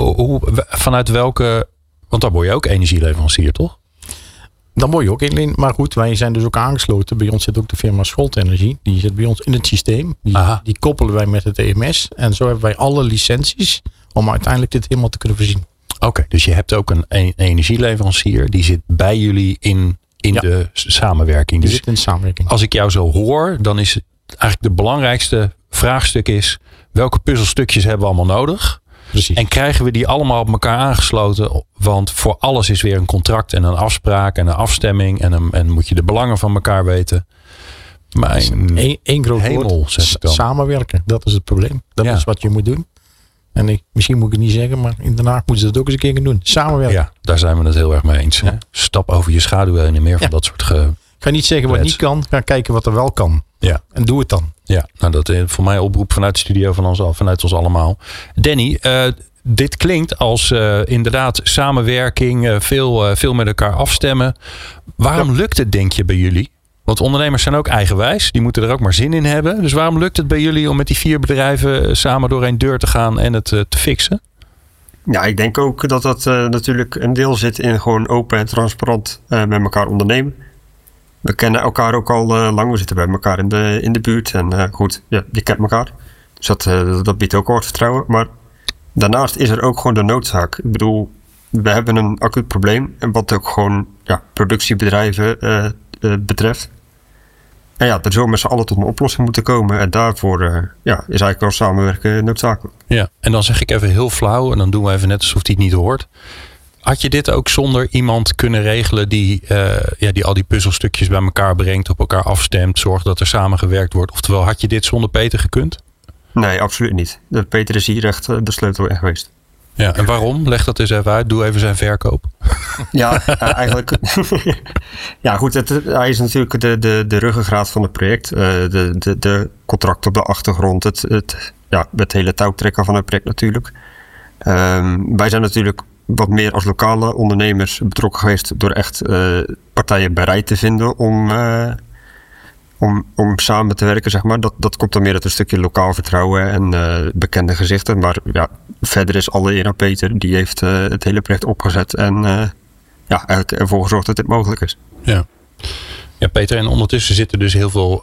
Vanuit welke... Want dan word je ook energieleverancier, toch? Dan word je ook in. Maar goed, wij zijn dus ook aangesloten. Bij ons zit ook de firma Scholt Energie. Die zit bij ons in het systeem. Die koppelen wij met het EMS. En zo hebben wij alle licenties om uiteindelijk dit helemaal te kunnen voorzien. Oké, dus je hebt ook een energieleverancier. Die zit bij jullie in de samenwerking. Die zit in de samenwerking. Als ik jou zo hoor, dan is eigenlijk de belangrijkste vraagstuk is... welke puzzelstukjes hebben we allemaal nodig? Precies. En krijgen we die allemaal op elkaar aangesloten? Want voor alles is weer een contract en een afspraak en een afstemming. En moet je de belangen van elkaar weten. Maar één groot hemel, woord, zeg ik dan. Samenwerken. Dat is het probleem. Dat is wat je moet doen. En misschien moet ik het niet zeggen, maar in Den Haag moeten ze dat ook eens een keer gaan doen. Samenwerken. Ja, daar zijn we het heel erg mee eens. Ja. Hè? Stap over je schaduw heen en meer van dat soort Ga niet zeggen wat niet kan, ga kijken wat er wel kan. Ja. En doe het dan. Ja, nou dat is voor mij oproep vanuit de studio vanuit ons allemaal. Danny, dit klinkt als inderdaad samenwerking, veel met elkaar afstemmen. Waarom lukt het, denk je, bij jullie? Want ondernemers zijn ook eigenwijs. Die moeten er ook maar zin in hebben. Dus waarom lukt het bij jullie om met die 4 bedrijven samen door één deur te gaan en het te fixen? Ja, ik denk ook dat dat natuurlijk een deel zit in gewoon open en transparant met elkaar ondernemen. We kennen elkaar ook al lang. We zitten bij elkaar in de buurt. En goed, ja, je kent elkaar. Dus dat biedt ook wat vertrouwen. Maar daarnaast is er ook gewoon de noodzaak. Ik bedoel, we hebben een acuut probleem. En wat ook gewoon productiebedrijven betreft. er zullen met z'n allen tot een oplossing moeten komen. En daarvoor is eigenlijk wel samenwerken noodzakelijk. Ja, en dan zeg ik even heel flauw en dan doen we even net alsof hij het niet hoort. Had je dit ook zonder iemand kunnen regelen die al die puzzelstukjes bij elkaar brengt, op elkaar afstemt, zorgt dat er samengewerkt wordt? Oftewel, had je dit zonder Peter gekund? Nee, absoluut niet. Peter is hier echt de sleutel in geweest. Ja, en waarom? Leg dat eens even uit. Doe even zijn verkoop. Ja, eigenlijk. Ja, goed. Hij is natuurlijk de ruggengraat van het project. De contract op de achtergrond. Het hele touwtrekken van het project natuurlijk. Wij zijn natuurlijk wat meer als lokale ondernemers betrokken geweest door echt partijen bereid te vinden om samen te werken, zeg maar. Dat komt dan meer uit een stukje lokaal vertrouwen en bekende gezichten. Maar verder is alle eer aan Peter. Die heeft het hele project opgezet en eigenlijk ervoor gezorgd dat dit mogelijk is. Ja, Peter, en ondertussen zitten dus heel veel,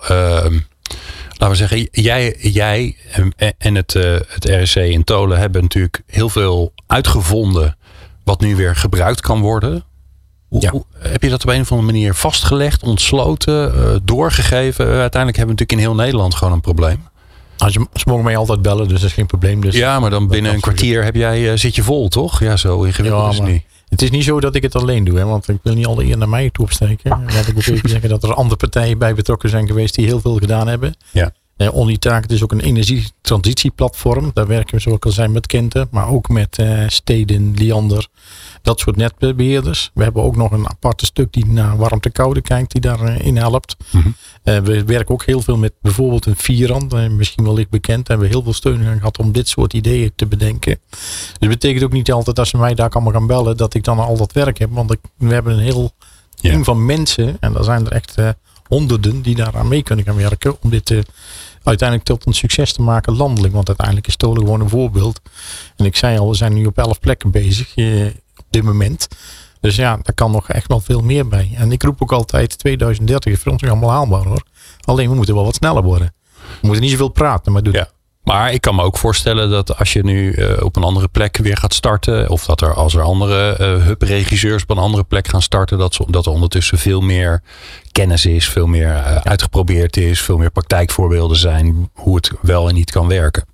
laten we zeggen, jij en het RSC in Tolen hebben natuurlijk heel veel uitgevonden wat nu weer gebruikt kan worden. Hoe, heb je dat op een of andere manier vastgelegd, ontsloten, doorgegeven? Uiteindelijk hebben we natuurlijk in heel Nederland gewoon een probleem. Ze mogen mij altijd bellen, dus dat is geen probleem. Dus ja, maar dan binnen een kwartier zit je vol, toch? Ja, zo ingewikkeld is het niet. Het is niet zo dat ik het alleen doe, hè, want ik wil niet alle eer naar mij toe opsteken. Laat ik ook even zeggen dat er andere partijen bij betrokken zijn geweest die heel veel gedaan hebben. Ja. Onitaak is ook een energietransitieplatform. Daar werken we, zoals ik al zei, met Kenten, maar ook met Steden, Liander, dat soort netbeheerders. We hebben ook nog een aparte stuk die naar warmte-koude kijkt, die daarin helpt. Mm-hmm. We werken ook heel veel met bijvoorbeeld een Vierand, misschien wel licht bekend. Daar hebben we heel veel steun gehad om dit soort ideeën te bedenken. Dus dat betekent ook niet altijd als ze mij daar allemaal gaan bellen, dat ik dan al dat werk heb. Want we hebben een heel team van mensen, en daar zijn er echt honderden die daaraan mee kunnen gaan werken om dit uiteindelijk tot een succes te maken landelijk. Want uiteindelijk is Tolen gewoon een voorbeeld. En ik zei al, we zijn nu op 11 plekken bezig op dit moment. Dus ja, daar kan nog echt wel veel meer bij. En ik roep ook altijd, 2030 is voor ons nog allemaal haalbaar hoor. Alleen we moeten wel wat sneller worden. We moeten niet zoveel praten, maar doen. Ja. Maar ik kan me ook voorstellen dat als je nu op een andere plek weer gaat starten, of dat als er andere hubregisseurs op een andere plek gaan starten, dat er ondertussen veel meer kennis is, veel meer uitgeprobeerd is, veel meer praktijkvoorbeelden zijn hoe het wel en niet kan werken.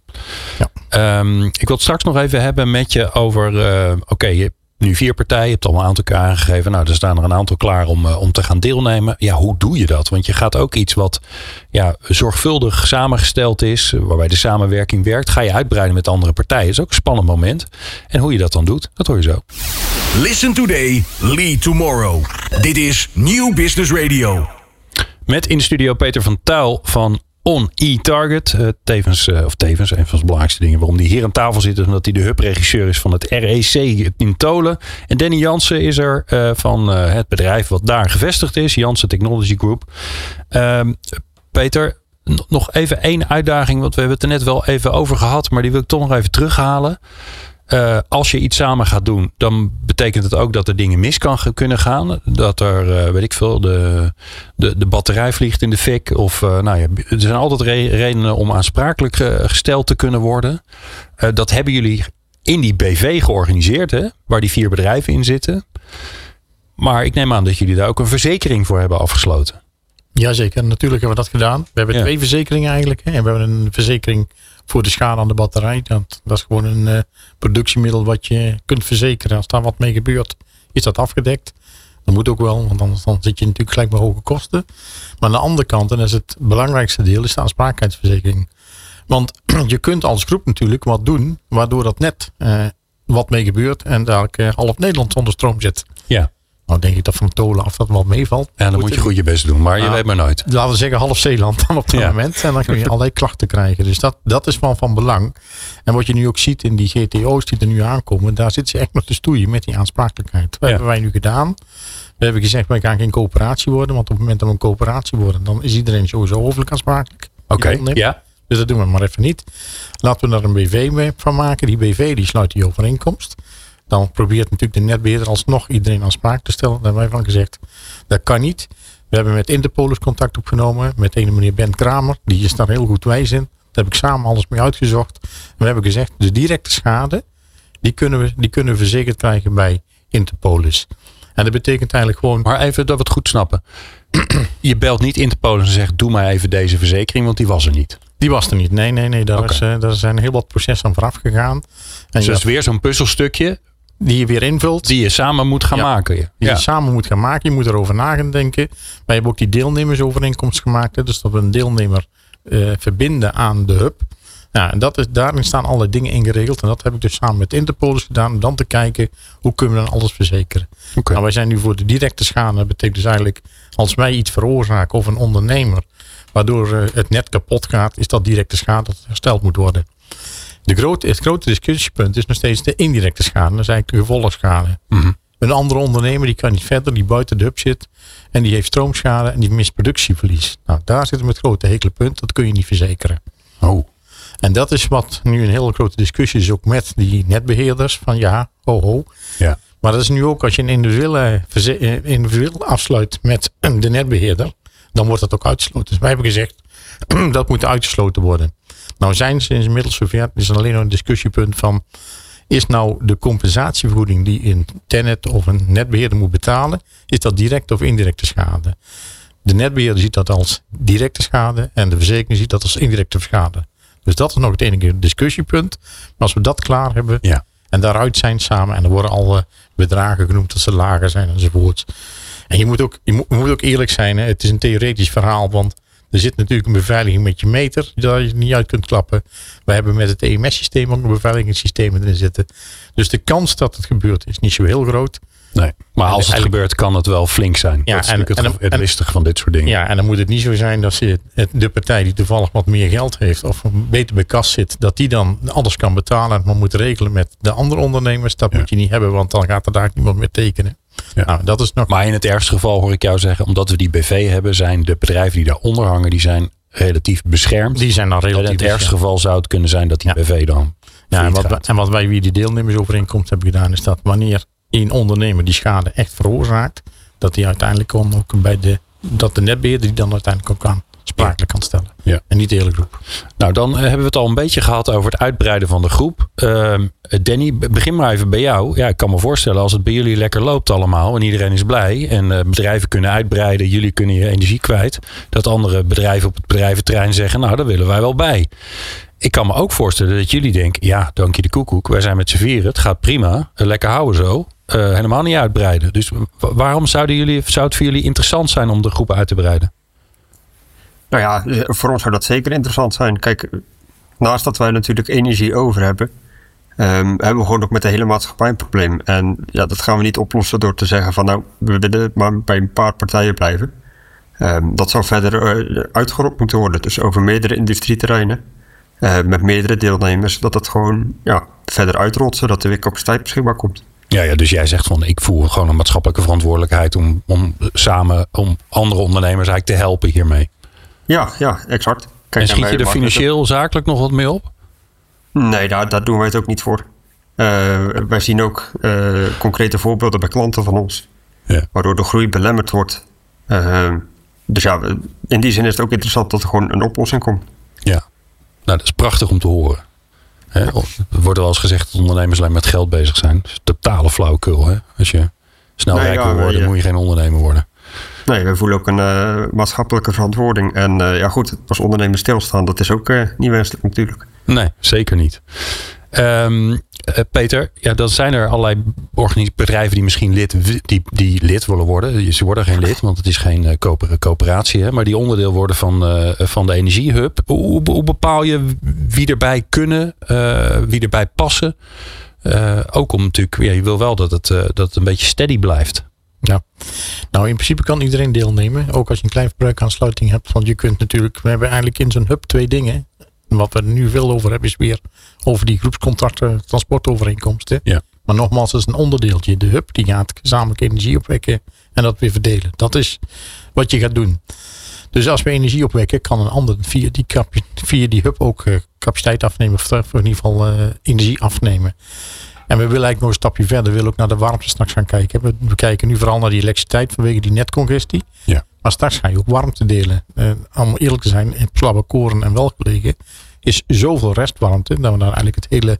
Ja. Ik wil het straks nog even hebben met je over, je hebt nu 4 partijen, je hebt al een aantal keer aangegeven. Nou, er staan er een aantal klaar om te gaan deelnemen. Ja, hoe doe je dat? Want je gaat ook iets wat zorgvuldig samengesteld is, waarbij de samenwerking werkt, ga je uitbreiden met andere partijen. Dat is ook een spannend moment. En hoe je dat dan doet, dat hoor je zo. Listen today, lead tomorrow. Dit is Nieuw Business Radio. Met in de studio Peter van Tuil van On eTarget. Tevens, een van de belangrijkste dingen waarom die hier aan tafel zit, is omdat hij de hubregisseur is van het REC in Tolen. En Danny Jansen is er van het bedrijf wat daar gevestigd is, Jansen Technology Group. Peter, nog even 1 uitdaging, want we hebben het er net wel even over gehad, maar die wil ik toch nog even terughalen. Als je iets samen gaat doen, dan betekent het ook dat er dingen mis kunnen gaan. Dat er, weet ik veel, de batterij vliegt in de fik. Of er zijn altijd redenen om aansprakelijk gesteld te kunnen worden. Dat hebben jullie in die BV georganiseerd, hè, waar die 4 bedrijven in zitten. Maar ik neem aan dat jullie daar ook een verzekering voor hebben afgesloten. Jazeker, natuurlijk hebben we dat gedaan. We hebben 2 verzekeringen eigenlijk. Hè. We hebben een verzekering voor de schade aan de batterij. Dat is gewoon een productiemiddel wat je kunt verzekeren. Als daar wat mee gebeurt, is dat afgedekt. Dat moet ook wel, want anders dan zit je natuurlijk gelijk bij hoge kosten. Maar aan de andere kant, en dat is het belangrijkste deel, is de aansprakelijkheidsverzekering. Want je kunt als groep natuurlijk wat doen, waardoor dat net wat mee gebeurt en daar half Nederland zonder stroom zit. Ja. Nou denk ik dat van Tolen af dat wel meevalt. Ja, dan moet je goed je best doen, maar je weet maar nooit. Laten we zeggen half Zeeland dan op dat moment. En dan kun je allerlei klachten krijgen. Dus dat is van belang. En wat je nu ook ziet in die GTO's die er nu aankomen, daar zit ze echt nog te stoeien met die aansprakelijkheid. Wat hebben wij nu gedaan? We hebben gezegd, wij gaan geen coöperatie worden. Want op het moment dat we een coöperatie worden, dan is iedereen sowieso hoofdelijk aansprakelijk. Oké, ja. Dus dat doen we maar even niet. Laten we daar een BV van maken. Die BV die sluit die overeenkomst. Dan probeert natuurlijk de netbeheerder alsnog iedereen aansprakelijk te stellen. Daar hebben wij van gezegd, dat kan niet. We hebben met Interpolis contact opgenomen. Met een meneer Ben Kramer. Die is daar heel goed wijs in. Daar heb ik samen alles mee uitgezocht. En we hebben gezegd, de directe schade, die kunnen we verzekerd krijgen bij Interpolis. En dat betekent eigenlijk gewoon... Maar even dat we het goed snappen. Je belt niet Interpolis en zegt, doe mij even deze verzekering, want die was er niet. Die was er niet. Nee. Daar zijn heel wat processen aan vooraf gegaan. En Dus dat is weer zo'n puzzelstukje die je weer invult. die je samen moet gaan maken. Die je samen moet gaan maken. Je moet erover na gaan denken. Wij hebben ook die deelnemersovereenkomst gemaakt. Hè, dus dat we een deelnemer verbinden aan de hub. Ja, en daarin staan allerlei dingen ingeregeld. En dat heb ik dus samen met Interpolis gedaan. Om dan te kijken, hoe kunnen we dan alles verzekeren. Okay. Nou, wij zijn nu voor de directe schade. Dat betekent dus eigenlijk, als wij iets veroorzaken of een ondernemer, waardoor het net kapot gaat, is dat directe schade dat hersteld moet worden. Het grote discussiepunt is nog steeds de indirecte schade. Dat is eigenlijk de gevolgschade. Mm-hmm. Een andere ondernemer die kan niet verder, die buiten de hub zit. En die heeft stroomschade en die mist productieverlies. Nou, daar zit hem het grote hekele punt. Dat kun je niet verzekeren. Oh. En dat is wat nu een hele grote discussie is ook met die netbeheerders. Van ja, ho. Ja. Maar dat is nu ook als je een individueel afsluit met de netbeheerder. Dan wordt dat ook uitgesloten. Dus wij hebben gezegd, dat moet uitgesloten worden. Nou zijn ze inmiddels zover. Het is alleen nog een discussiepunt van, is nou de compensatievergoeding die een tennet of een netbeheerder moet betalen, is dat directe of indirecte schade? De netbeheerder ziet dat als directe schade en de verzekering ziet dat als indirecte schade. Dus dat is nog het enige discussiepunt. Maar als we dat klaar hebben en daaruit zijn samen, en er worden al bedragen genoemd dat ze lager zijn enzovoort. En je moet ook eerlijk zijn, hè? Het is een theoretisch verhaal, want er zit natuurlijk een beveiliging met je meter, daar je niet uit kunt klappen. We hebben met het EMS-systeem ook een beveiligingssysteem erin zitten. Dus de kans dat het gebeurt is niet zo heel groot. Nee, maar als het gebeurt kan het wel flink zijn. Ja, dat is natuurlijk het listige van dit soort dingen. Ja, en dan moet het niet zo zijn dat de partij die toevallig wat meer geld heeft of beter bij kas zit, dat die dan alles kan betalen en maar moet regelen met de andere ondernemers. Dat moet je niet hebben, want dan gaat er daar niemand meer tekenen. Ja. Nou, dat is nog... Maar in het ergste geval hoor ik jou zeggen, omdat we die BV hebben, zijn de bedrijven die daaronder hangen, die zijn relatief beschermd. Die zijn dan relatief in het ergste geval zou het kunnen zijn dat die BV dan... Ja, en wat wij weer die deelnemersovereenkomst hebben gedaan, is dat wanneer een ondernemer die schade echt veroorzaakt, dat die uiteindelijk ook dat de netbeheerder die dan uiteindelijk ook sprakelijk kan stellen. Ja. En niet de hele groep. Nou, dan hebben we het al een beetje gehad over het uitbreiden van de groep. Danny, begin maar even bij jou. Ja, ik kan me voorstellen als het bij jullie lekker loopt allemaal en iedereen is blij en bedrijven kunnen uitbreiden, jullie kunnen je energie kwijt, dat andere bedrijven op het bedrijventerrein zeggen, nou, daar willen wij wel bij. Ik kan me ook voorstellen dat jullie denken, ja, dank je de koekoek, wij zijn met z'n vieren, het gaat prima, lekker houden zo. Helemaal niet uitbreiden. Dus waarom zou het voor jullie interessant zijn om de groep uit te breiden? Nou ja, voor ons zou dat zeker interessant zijn. Kijk, naast dat wij natuurlijk energie over hebben, hebben we gewoon ook met de hele maatschappij een probleem. En ja, dat gaan we niet oplossen door te zeggen van nou, we willen maar bij een paar partijen blijven. Dat zou verder uitgerold moeten worden. Dus over meerdere industrieterreinen, met meerdere deelnemers, dat het gewoon verder uitrolt, zodat er weer capaciteit beschikbaar komt. Ja, dus jij zegt van ik voel gewoon een maatschappelijke verantwoordelijkheid om samen om andere ondernemers eigenlijk te helpen hiermee. Ja, exact. Kijk, en schiet je er financieel, zakelijk nog wat mee op? Nee, daar doen wij het ook niet voor. Wij zien ook concrete voorbeelden bij klanten van ons. Ja. Waardoor de groei belemmerd wordt. Dus ja, in die zin is het ook interessant dat er gewoon een oplossing komt. Ja, nou dat is prachtig om te horen. Hè? Er wordt wel eens gezegd dat ondernemers alleen met geld bezig zijn. Dat is totale flauwekul. Hè? Als je snel rijk wil worden, moet je geen ondernemer worden. Nee, we voelen ook een maatschappelijke verantwoording. En goed, als ondernemer stilstaan, dat is ook niet wenselijk natuurlijk. Nee, zeker niet. Peter, dan zijn er allerlei bedrijven die misschien die lid willen worden. Ze worden geen lid, want het is geen coöperatie. Hè? Maar die onderdeel worden van de energiehub. Hoe bepaal je wie erbij kunnen, wie erbij passen? Ook om natuurlijk, je wil wel dat het een beetje steady blijft. Ja, nou in principe kan iedereen deelnemen. Ook als je een klein verbruikaansluiting hebt. Want je kunt natuurlijk, we hebben eigenlijk in zo'n hub 2 dingen. En wat we er nu veel over hebben is weer over die groepscontracten, transportovereenkomsten. Ja. Maar nogmaals, dat is een onderdeeltje. De hub die gaat gezamenlijk energie opwekken en dat weer verdelen. Dat is wat je gaat doen. Dus als we energie opwekken, kan een ander via die hub ook capaciteit afnemen. Of in ieder geval energie afnemen. En we willen eigenlijk nog een stapje verder. We willen ook naar de warmte straks gaan kijken. We kijken nu vooral naar die elektriciteit vanwege die netcongestie. Ja. Maar straks ga je ook warmte delen. Om eerlijk te zijn, in Slabbekoren en Welgelegen is zoveel restwarmte dat we daar eigenlijk het hele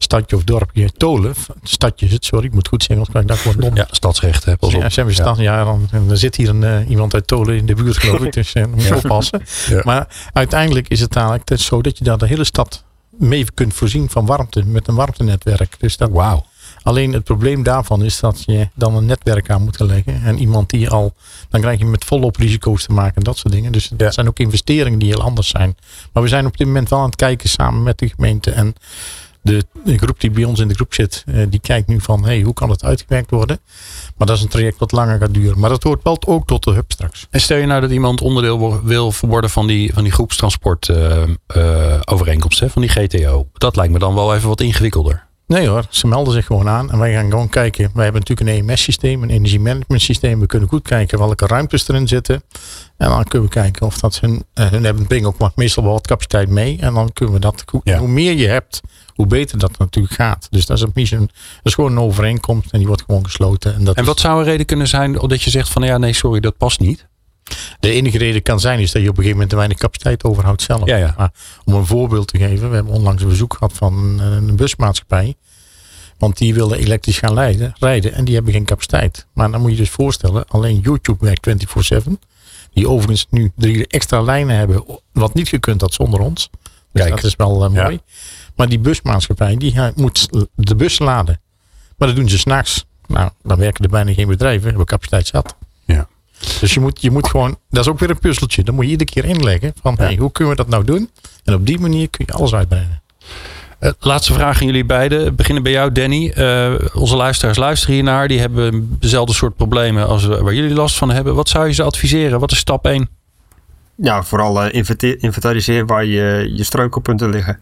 stadje of dorpje Tolen. Stadje is het, sorry, ik moet goed zeggen, anders krijg ik dat wordt dom. Ja, stadsrecht, hè. Pas op. Ja, zijn we stad, dan zit hier iemand uit Tolen in de buurt, geloof ik. Dus moet je oppassen. Ja. Maar uiteindelijk is het eigenlijk zo dat je daar de hele stad mee kunt voorzien van warmte. Met een warmtenetwerk. Dus dat, Wauw. alleen het probleem daarvan is dat je dan een netwerk aan moet leggen. En iemand die dan krijg je met volop risico's te maken. Dat soort dingen. Dus dat zijn ook investeringen die heel anders zijn. Maar we zijn op dit moment wel aan het kijken samen met de gemeente. En de groep die bij ons in de groep zit. Die kijkt nu van hoe kan het uitgewerkt worden. Maar dat is een traject wat langer gaat duren. Maar dat hoort wel ook tot de hub straks. En stel je nou dat iemand onderdeel wil worden van die groepstransport overeenkomst, van die GTO. Dat lijkt me dan wel even wat ingewikkelder. Nee hoor, ze melden zich gewoon aan en wij gaan gewoon kijken. Wij hebben natuurlijk een EMS-systeem, een energiemanagementsysteem. We kunnen goed kijken welke ruimtes erin zitten. En dan kunnen we kijken of dat hun brengen ook meestal wel wat capaciteit mee. En dan kunnen we dat goed. Ja. Hoe meer je hebt, hoe beter dat natuurlijk gaat. Dus dat is gewoon een overeenkomst en die wordt gewoon gesloten. En wat zou een reden kunnen zijn dat je zegt van sorry, dat past niet? De enige reden kan zijn is dat je op een gegeven moment te weinig capaciteit overhoudt zelf. Ja. Maar om een voorbeeld te geven. We hebben onlangs een bezoek gehad van een busmaatschappij. Want die willen elektrisch gaan rijden en die hebben geen capaciteit. Maar dan moet je dus voorstellen, alleen YouTube werkt 24/7. Die overigens nu 3 extra lijnen hebben, wat niet gekund had zonder ons. Dus dat is wel mooi. Ja. Maar die busmaatschappij, die moet de bus laden. Maar dat doen ze 's nachts. Nou, dan werken er bijna geen bedrijven, hebben capaciteit zat. Ja. Dus je moet gewoon, dat is ook weer een puzzeltje. Dan moet je iedere keer inleggen van hoe kunnen we dat nou doen? En op die manier kun je alles uitbreiden. Laatste vraag aan jullie beiden. Beginnen bij jou, Danny. Onze luisteraars luisteren hiernaar. Die hebben dezelfde soort problemen als waar jullie last van hebben. Wat zou je ze adviseren? Wat is stap 1? Ja, vooral inventariseren waar je struikelpunten liggen.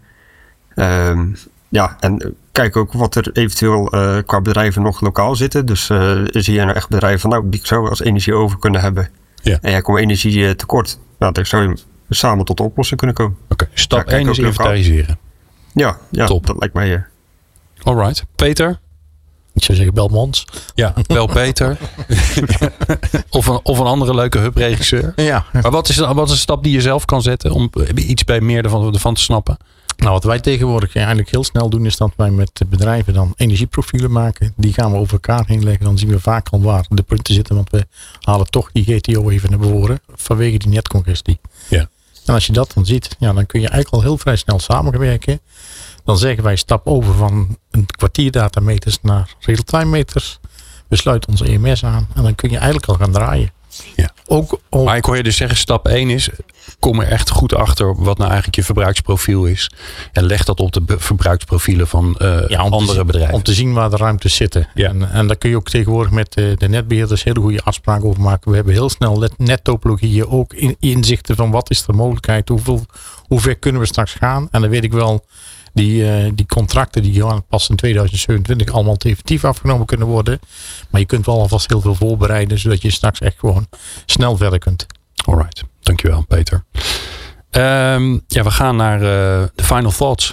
En kijk ook wat er eventueel qua bedrijven nog lokaal zitten. Dus zie je nou echt bedrijven van die zou als energie over kunnen hebben. Ja. En jij komt energie tekort. Nou, dan zou je samen tot de oplossing kunnen komen. Oké, stap 1 is inventariseren. Ja, top. Dat lijkt mij. Alright. Peter? Ik zou zeggen, bel Mons. Ja, bel Peter. of een andere leuke hubregisseur. Ja. Maar wat is een stap die je zelf kan zetten om iets bij meer ervan te snappen? Nou, wat wij tegenwoordig eigenlijk heel snel doen, is dat wij met de bedrijven dan energieprofielen maken. Die gaan we over elkaar heen leggen. Dan zien we vaak al waar de punten zitten. Want we halen toch die GTO even naar voren vanwege die netcongestie. Ja. En als je dat dan ziet, dan kun je eigenlijk al heel vrij snel samenwerken. Dan zeggen wij stap over van een kwartierdatameters naar real-time meters. We sluiten onze EMS aan en dan kun je eigenlijk al gaan draaien. Ja. Maar ik hoor je dus zeggen, stap 1 is, kom er echt goed achter wat nou eigenlijk je verbruiksprofiel is. En leg dat op de verbruiksprofielen van andere bedrijven. Om te zien waar de ruimtes zitten. Ja. En daar kun je ook tegenwoordig met de netbeheerders hele goede afspraken over maken. We hebben heel snel nettopologieën, ook inzichten van wat is de mogelijkheid, hoe ver kunnen we straks gaan. En dan weet ik wel, die contracten die gaan pas in 2027 allemaal definitief afgenomen kunnen worden. Maar je kunt wel alvast heel veel voorbereiden, zodat je straks echt gewoon snel verder kunt. Alright, dankjewel Peter. We gaan naar de final thoughts.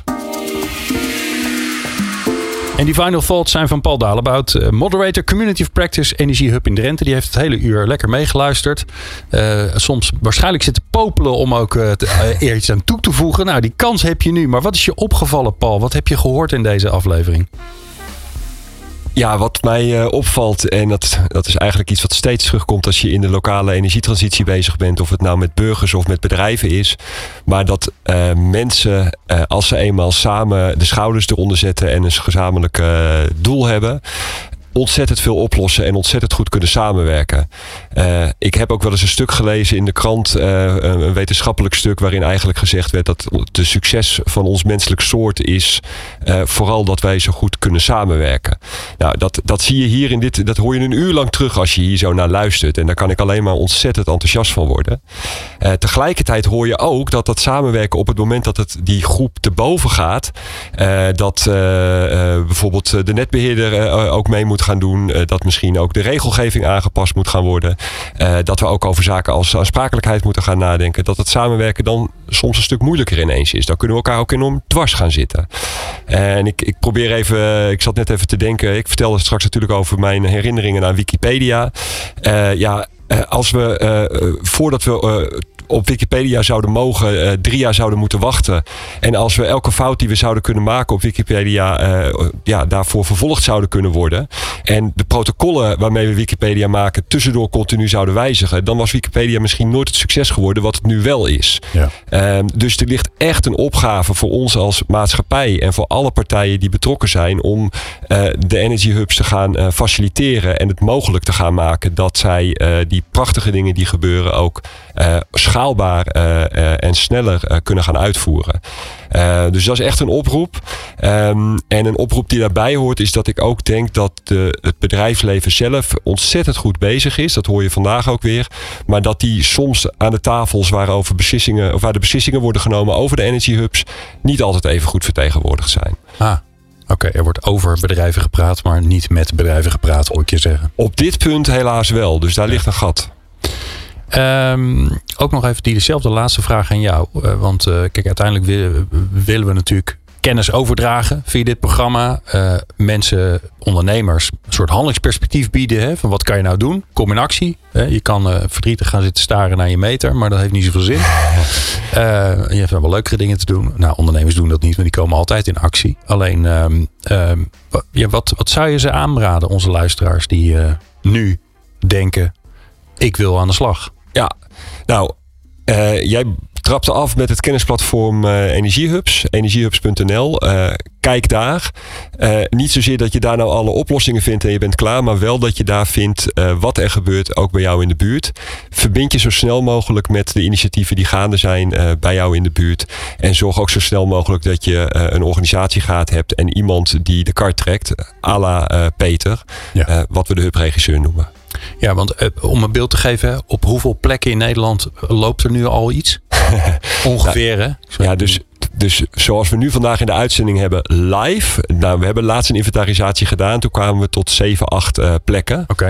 En die final thoughts zijn van Paul Dalebout, moderator Community of Practice Energie Hub in Drenthe. Die heeft het hele uur lekker meegeluisterd. Soms waarschijnlijk zitten popelen om ook er iets aan toe te voegen. Nou, die kans heb je nu. Maar wat is je opgevallen, Paul? Wat heb je gehoord in deze aflevering? Ja, wat mij opvalt, en dat is eigenlijk iets wat steeds terugkomt als je in de lokale energietransitie bezig bent, of het nou met burgers of met bedrijven is, maar dat mensen, als ze eenmaal samen de schouders eronder zetten en een gezamenlijk doel hebben, ontzettend veel oplossen en ontzettend goed kunnen samenwerken. Ik heb ook wel eens een stuk gelezen in de krant, een wetenschappelijk stuk waarin eigenlijk gezegd werd dat de succes van ons menselijk soort is vooral dat wij zo goed kunnen samenwerken. Nou, dat zie je hier dat hoor je een uur lang terug als je hier zo naar luistert. En daar kan ik alleen maar ontzettend enthousiast van worden. Tegelijkertijd hoor je ook dat samenwerken op het moment dat die groep te boven gaat, dat bijvoorbeeld de netbeheerder ook mee moet gaan doen, dat misschien ook de regelgeving aangepast moet gaan worden, dat we ook over zaken als aansprakelijkheid moeten gaan nadenken, dat het samenwerken dan soms een stuk moeilijker ineens is. Dan kunnen we elkaar ook enorm dwars gaan zitten. En ik probeer even, ik zat net even te denken, ik vertelde straks natuurlijk over mijn herinneringen aan Wikipedia. Als we, voordat we op Wikipedia zouden mogen, 3 jaar zouden moeten wachten. En als we elke fout die we zouden kunnen maken op Wikipedia daarvoor vervolgd zouden kunnen worden. En de protocollen waarmee we Wikipedia maken tussendoor continu zouden wijzigen. Dan was Wikipedia misschien nooit het succes geworden wat het nu wel is. Ja. Dus er ligt echt een opgave voor ons als maatschappij en voor alle partijen die betrokken zijn om de Energy Hubs te gaan faciliteren en het mogelijk te gaan maken dat zij die prachtige dingen die gebeuren ook schaalbaar en sneller kunnen gaan uitvoeren. Dus dat is echt een oproep. En een oproep die daarbij hoort is dat ik ook denk dat het bedrijfsleven zelf ontzettend goed bezig is. Dat hoor je vandaag ook weer. Maar dat die soms aan de tafels waar de beslissingen worden genomen over de Energy Hubs niet altijd even goed vertegenwoordigd zijn. Oké, er wordt over bedrijven gepraat, maar niet met bedrijven gepraat, hoor ik je zeggen. Op dit punt helaas wel, dus daar ligt een gat. Ook nog even dezelfde laatste vraag aan jou. Want kijk, uiteindelijk willen we natuurlijk kennis overdragen via dit programma. Mensen, ondernemers, een soort handelingsperspectief bieden. Hè, van wat kan je nou doen? Kom in actie. Je kan verdrietig gaan zitten staren naar je meter, maar dat heeft niet zoveel zin. Je hebt wel leukere dingen te doen. Nou, ondernemers doen dat niet, maar die komen altijd in actie. Alleen, wat zou je ze aanraden, onze luisteraars, die nu denken, ik wil aan de slag? Ja, nou, jij trapte af met het kennisplatform Energiehubs, energiehubs.nl. Kijk daar. Niet zozeer dat je daar nou alle oplossingen vindt en je bent klaar, maar wel dat je daar vindt wat er gebeurt, ook bij jou in de buurt. Verbind je zo snel mogelijk met de initiatieven die gaande zijn bij jou in de buurt. En zorg ook zo snel mogelijk dat je een organisatiegraad hebt en iemand die de kar trekt, à la Peter, wat we de hubregisseur noemen. Ja, want om een beeld te geven, op hoeveel plekken in Nederland loopt er nu al iets? Ongeveer, hè? Ja, dus zoals we nu vandaag in de uitzending hebben live. Nou, we hebben laatst een inventarisatie gedaan. Toen kwamen we tot 7, 8 plekken. Oké.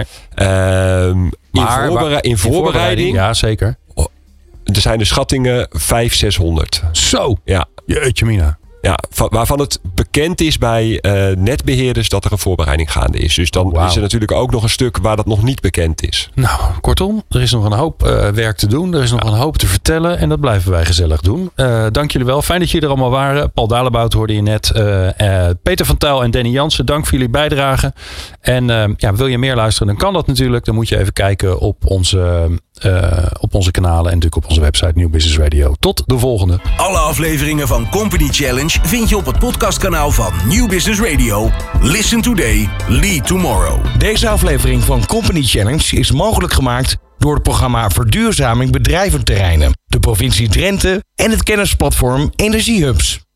In voorbereiding. Ja, zeker. Er zijn de schattingen 500, 600. Zo. Ja. Jeetje mina. Ja, waarvan het bekend is bij netbeheerders dat er een voorbereiding gaande is. Dus dan is er natuurlijk ook nog een stuk waar dat nog niet bekend is. Nou, kortom, er is nog een hoop werk te doen. Er is nog een hoop te vertellen. En dat blijven wij gezellig doen. Dank jullie wel. Fijn dat jullie er allemaal waren. Paul Dalebout hoorde je net. Peter van Tuyl en Danny Jansen, dank voor jullie bijdrage. En wil je meer luisteren, dan kan dat natuurlijk. Dan moet je even kijken op onze kanalen en natuurlijk op onze website Nieuw Business Radio. Tot de volgende. Alle afleveringen van Company Challenge vind je op het podcastkanaal van Nieuw Business Radio. Listen today, lead tomorrow. Deze aflevering van Company Challenge is mogelijk gemaakt door het programma Verduurzaming Bedrijventerreinen, de provincie Drenthe en het kennisplatform Energiehubs.